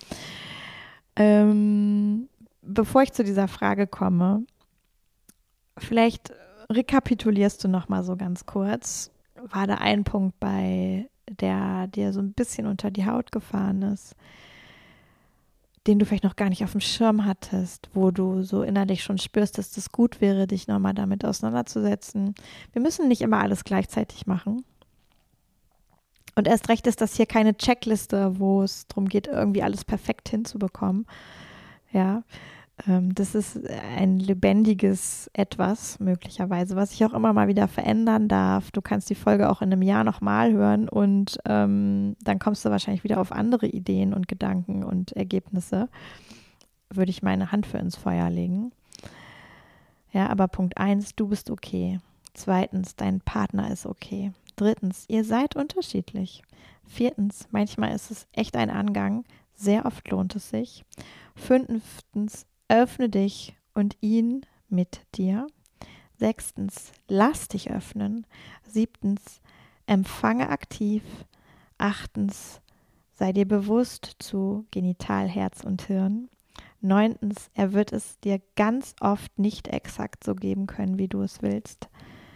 Ähm, bevor ich zu dieser Frage komme, vielleicht rekapitulierst du noch mal so ganz kurz. War da ein Punkt bei, der dir so ein bisschen unter die Haut gefahren ist, den du vielleicht noch gar nicht auf dem Schirm hattest, wo du so innerlich schon spürst, dass das gut wäre, dich nochmal damit auseinanderzusetzen. Wir müssen nicht immer alles gleichzeitig machen. Und erst recht ist das hier keine Checkliste, wo es darum geht, irgendwie alles perfekt hinzubekommen. Ja, ähm, das ist ein lebendiges Etwas, möglicherweise, was sich auch immer mal wieder verändern darf. Du kannst die Folge auch in einem Jahr nochmal hören und ähm, dann kommst du wahrscheinlich wieder auf andere Ideen und Gedanken und Ergebnisse. Würde ich meine Hand für ins Feuer legen. Ja, aber Punkt eins, du bist okay. Zweitens, dein Partner ist okay. Drittens, ihr seid unterschiedlich. Viertens, manchmal ist es echt ein Angang. Sehr oft lohnt es sich. Fünftens, öffne dich und ihn mit dir. Sechstens, lass dich öffnen. Siebtens, empfange aktiv. Achtens, sei dir bewusst zu Genital, Herz und Hirn. Neuntens, er wird es dir ganz oft nicht exakt so geben können, wie du es willst.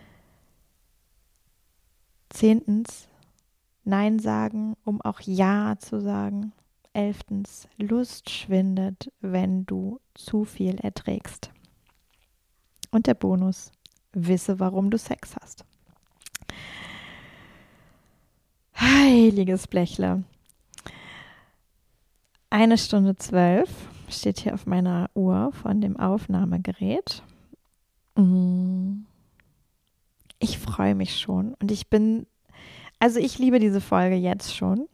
Zehntens, Nein sagen, um auch Ja zu sagen. Elftens, Lust schwindet, wenn du zu viel erträgst. Und der Bonus, wisse, warum du Sex hast. Heiliges Blechle. Eine Stunde zwölf steht hier auf meiner Uhr von dem Aufnahmegerät. Ich freue mich schon und ich bin, also ich liebe diese Folge jetzt schon.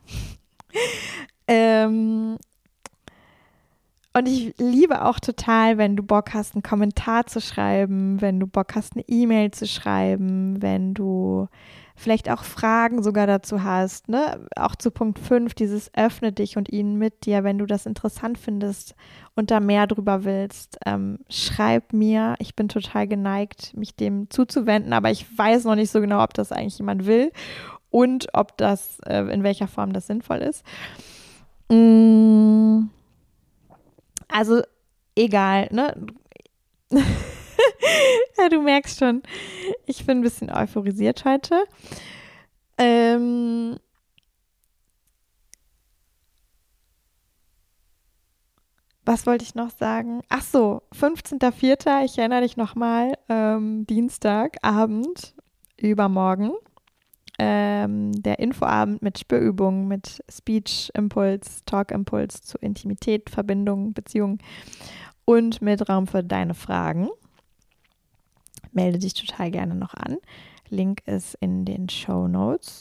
ähm, und ich liebe auch total, wenn du Bock hast, einen Kommentar zu schreiben, wenn du Bock hast, eine E-Mail zu schreiben, wenn du vielleicht auch Fragen sogar dazu hast, ne? Auch zu Punkt fünf, dieses öffne dich und ihn mit dir, wenn du das interessant findest und da mehr drüber willst, ähm, schreib mir. Ich bin total geneigt, mich dem zuzuwenden, aber ich weiß noch nicht so genau, ob das eigentlich jemand will und ob das, äh, in welcher Form das sinnvoll ist. Mm, also egal, ne? Ja, du merkst schon, ich bin ein bisschen euphorisiert heute. Ähm, was wollte ich noch sagen? Ach so, fünfzehnter vierter Ich erinnere dich nochmal, ähm, Dienstagabend, übermorgen, ähm, der Infoabend mit Spürübungen, mit Speech-Impuls, Talk-Impuls zu Intimität, Verbindung, Beziehung und mit Raum für deine Fragen. Melde dich total gerne noch an. Link ist in den Shownotes.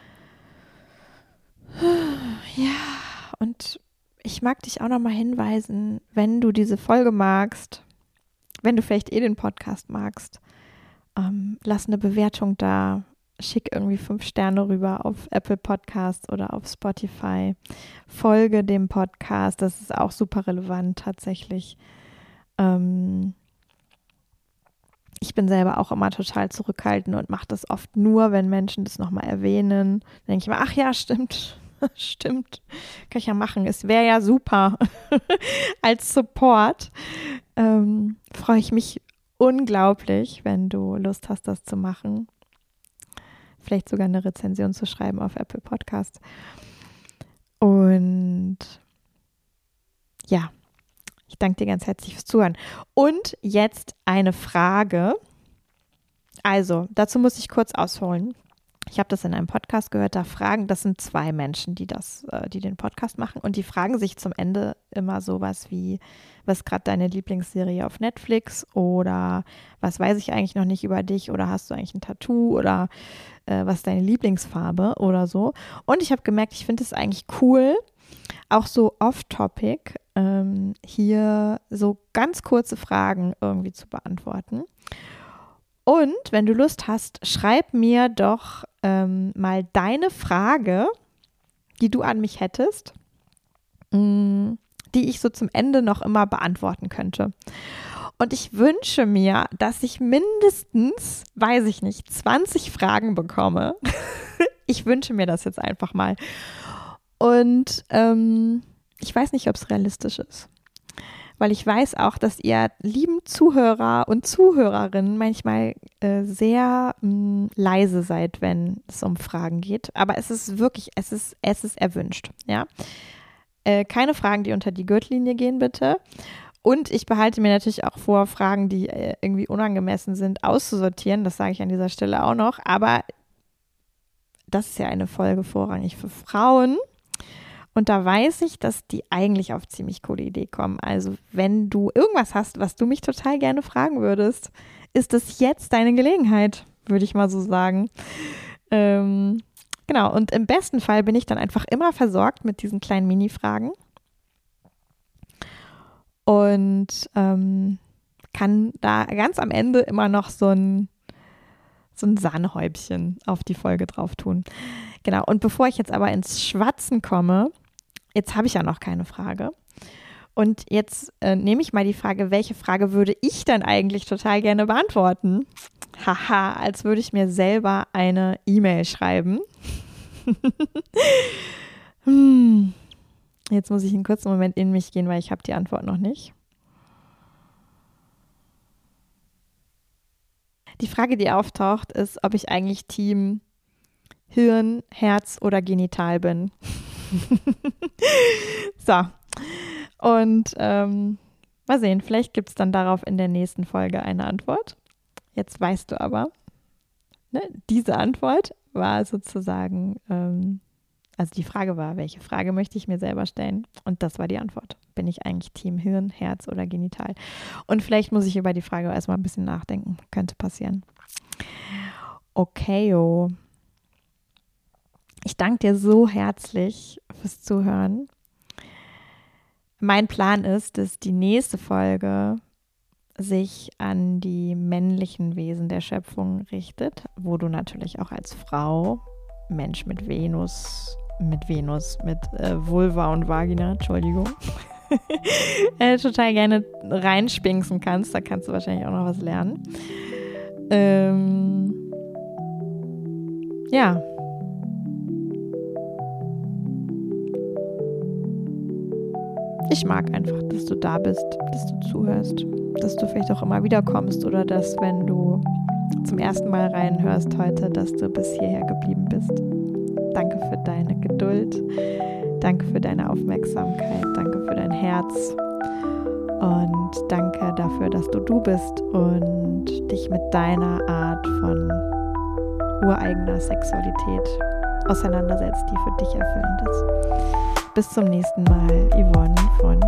Ja, und ich mag dich auch noch mal hinweisen, wenn du diese Folge magst, wenn du vielleicht eh den Podcast magst, ähm, lass eine Bewertung da, schick irgendwie fünf Sterne rüber auf Apple Podcasts oder auf Spotify. Folge dem Podcast, das ist auch super relevant tatsächlich. Ähm, Ich bin selber auch immer total zurückhaltend und mache das oft nur, wenn Menschen das nochmal erwähnen. Dann denke ich mir, ach ja, stimmt, stimmt, kann ich ja machen. Es wäre ja super. Als Support ähm, freue ich mich unglaublich, wenn du Lust hast, das zu machen. vielleicht sogar eine Rezension zu schreiben auf Apple Podcast. Und ja, ich danke dir ganz herzlich fürs Zuhören. Und jetzt eine Frage. Also, dazu muss ich kurz ausholen. Ich habe das in einem Podcast gehört, da fragen, das sind zwei Menschen, die das, äh, die den Podcast machen und die fragen sich zum Ende immer sowas wie, was ist gerade deine Lieblingsserie auf Netflix oder was weiß ich eigentlich noch nicht über dich oder hast du eigentlich ein Tattoo oder äh, was ist deine Lieblingsfarbe oder so. Und ich habe gemerkt, ich finde es eigentlich cool, auch so off-topic ähm, hier so ganz kurze Fragen irgendwie zu beantworten. Und wenn du Lust hast, schreib mir doch ähm, mal deine Frage, die du an mich hättest, mh, die ich so zum Ende noch immer beantworten könnte. Und ich wünsche mir, dass ich mindestens, weiß ich nicht, zwanzig Fragen bekomme. Ich wünsche mir das jetzt einfach mal. Und ähm, ich weiß nicht, ob es realistisch ist. Weil ich weiß auch, dass ihr lieben Zuhörer und Zuhörerinnen manchmal äh, sehr mh, leise seid, wenn es um Fragen geht. Aber es ist wirklich, es ist, es ist erwünscht, ja. Äh, keine Fragen, die unter die Gürtellinie gehen, bitte. Und ich behalte mir natürlich auch vor, Fragen, die äh, irgendwie unangemessen sind, auszusortieren. Das sage ich an dieser Stelle auch noch. Aber das ist ja eine Folge vorrangig für Frauen. Und da weiß ich, dass die eigentlich auf ziemlich coole Idee kommen. Also wenn du irgendwas hast, was du mich total gerne fragen würdest, ist das jetzt deine Gelegenheit, würde ich mal so sagen. Ähm, genau, und im besten Fall bin ich dann einfach immer versorgt mit diesen kleinen Mini-Fragen und ähm, kann da ganz am Ende immer noch so ein, so ein Sahnehäubchen auf die Folge drauf tun. Genau, und bevor ich jetzt aber ins Schwatzen komme, jetzt habe ich ja noch keine Frage. Und jetzt äh, nehme ich mal die Frage, welche Frage würde ich denn eigentlich total gerne beantworten? Haha, als würde ich mir selber eine E-Mail schreiben. hm. Jetzt muss ich einen kurzen Moment in mich gehen, weil ich habe die Antwort noch nicht. Die Frage, die auftaucht, ist, ob ich eigentlich Team Hirn, Herz oder Genital bin. So. Und ähm, mal sehen, vielleicht gibt es dann darauf in der nächsten Folge eine Antwort. Jetzt weißt du aber, ne, diese Antwort war sozusagen, ähm, also die Frage war, welche Frage möchte ich mir selber stellen? Und das war die Antwort. Bin ich eigentlich Team Hirn, Herz oder Genital? Und vielleicht muss ich über die Frage erstmal ein bisschen nachdenken. Könnte passieren. Okayo. Ich danke dir so herzlich fürs Zuhören. Mein Plan ist, dass die nächste Folge sich an die männlichen Wesen der Schöpfung richtet, wo du natürlich auch als Frau, Mensch mit Venus, mit Venus, mit äh, Vulva und Vagina, Entschuldigung, äh, total gerne reinspinksen kannst. Da kannst du wahrscheinlich auch noch was lernen. Ähm, ja. Ich mag einfach, dass du da bist, dass du zuhörst, dass du vielleicht auch immer wieder kommst oder dass, wenn du zum ersten Mal reinhörst heute, dass du bis hierher geblieben bist. Danke für deine Geduld, danke für deine Aufmerksamkeit, danke für dein Herz und danke dafür, dass du du bist und dich mit deiner Art von ureigener Sexualität auseinandersetzt, die für dich erfüllend ist. Bis zum nächsten Mal, Yvonne von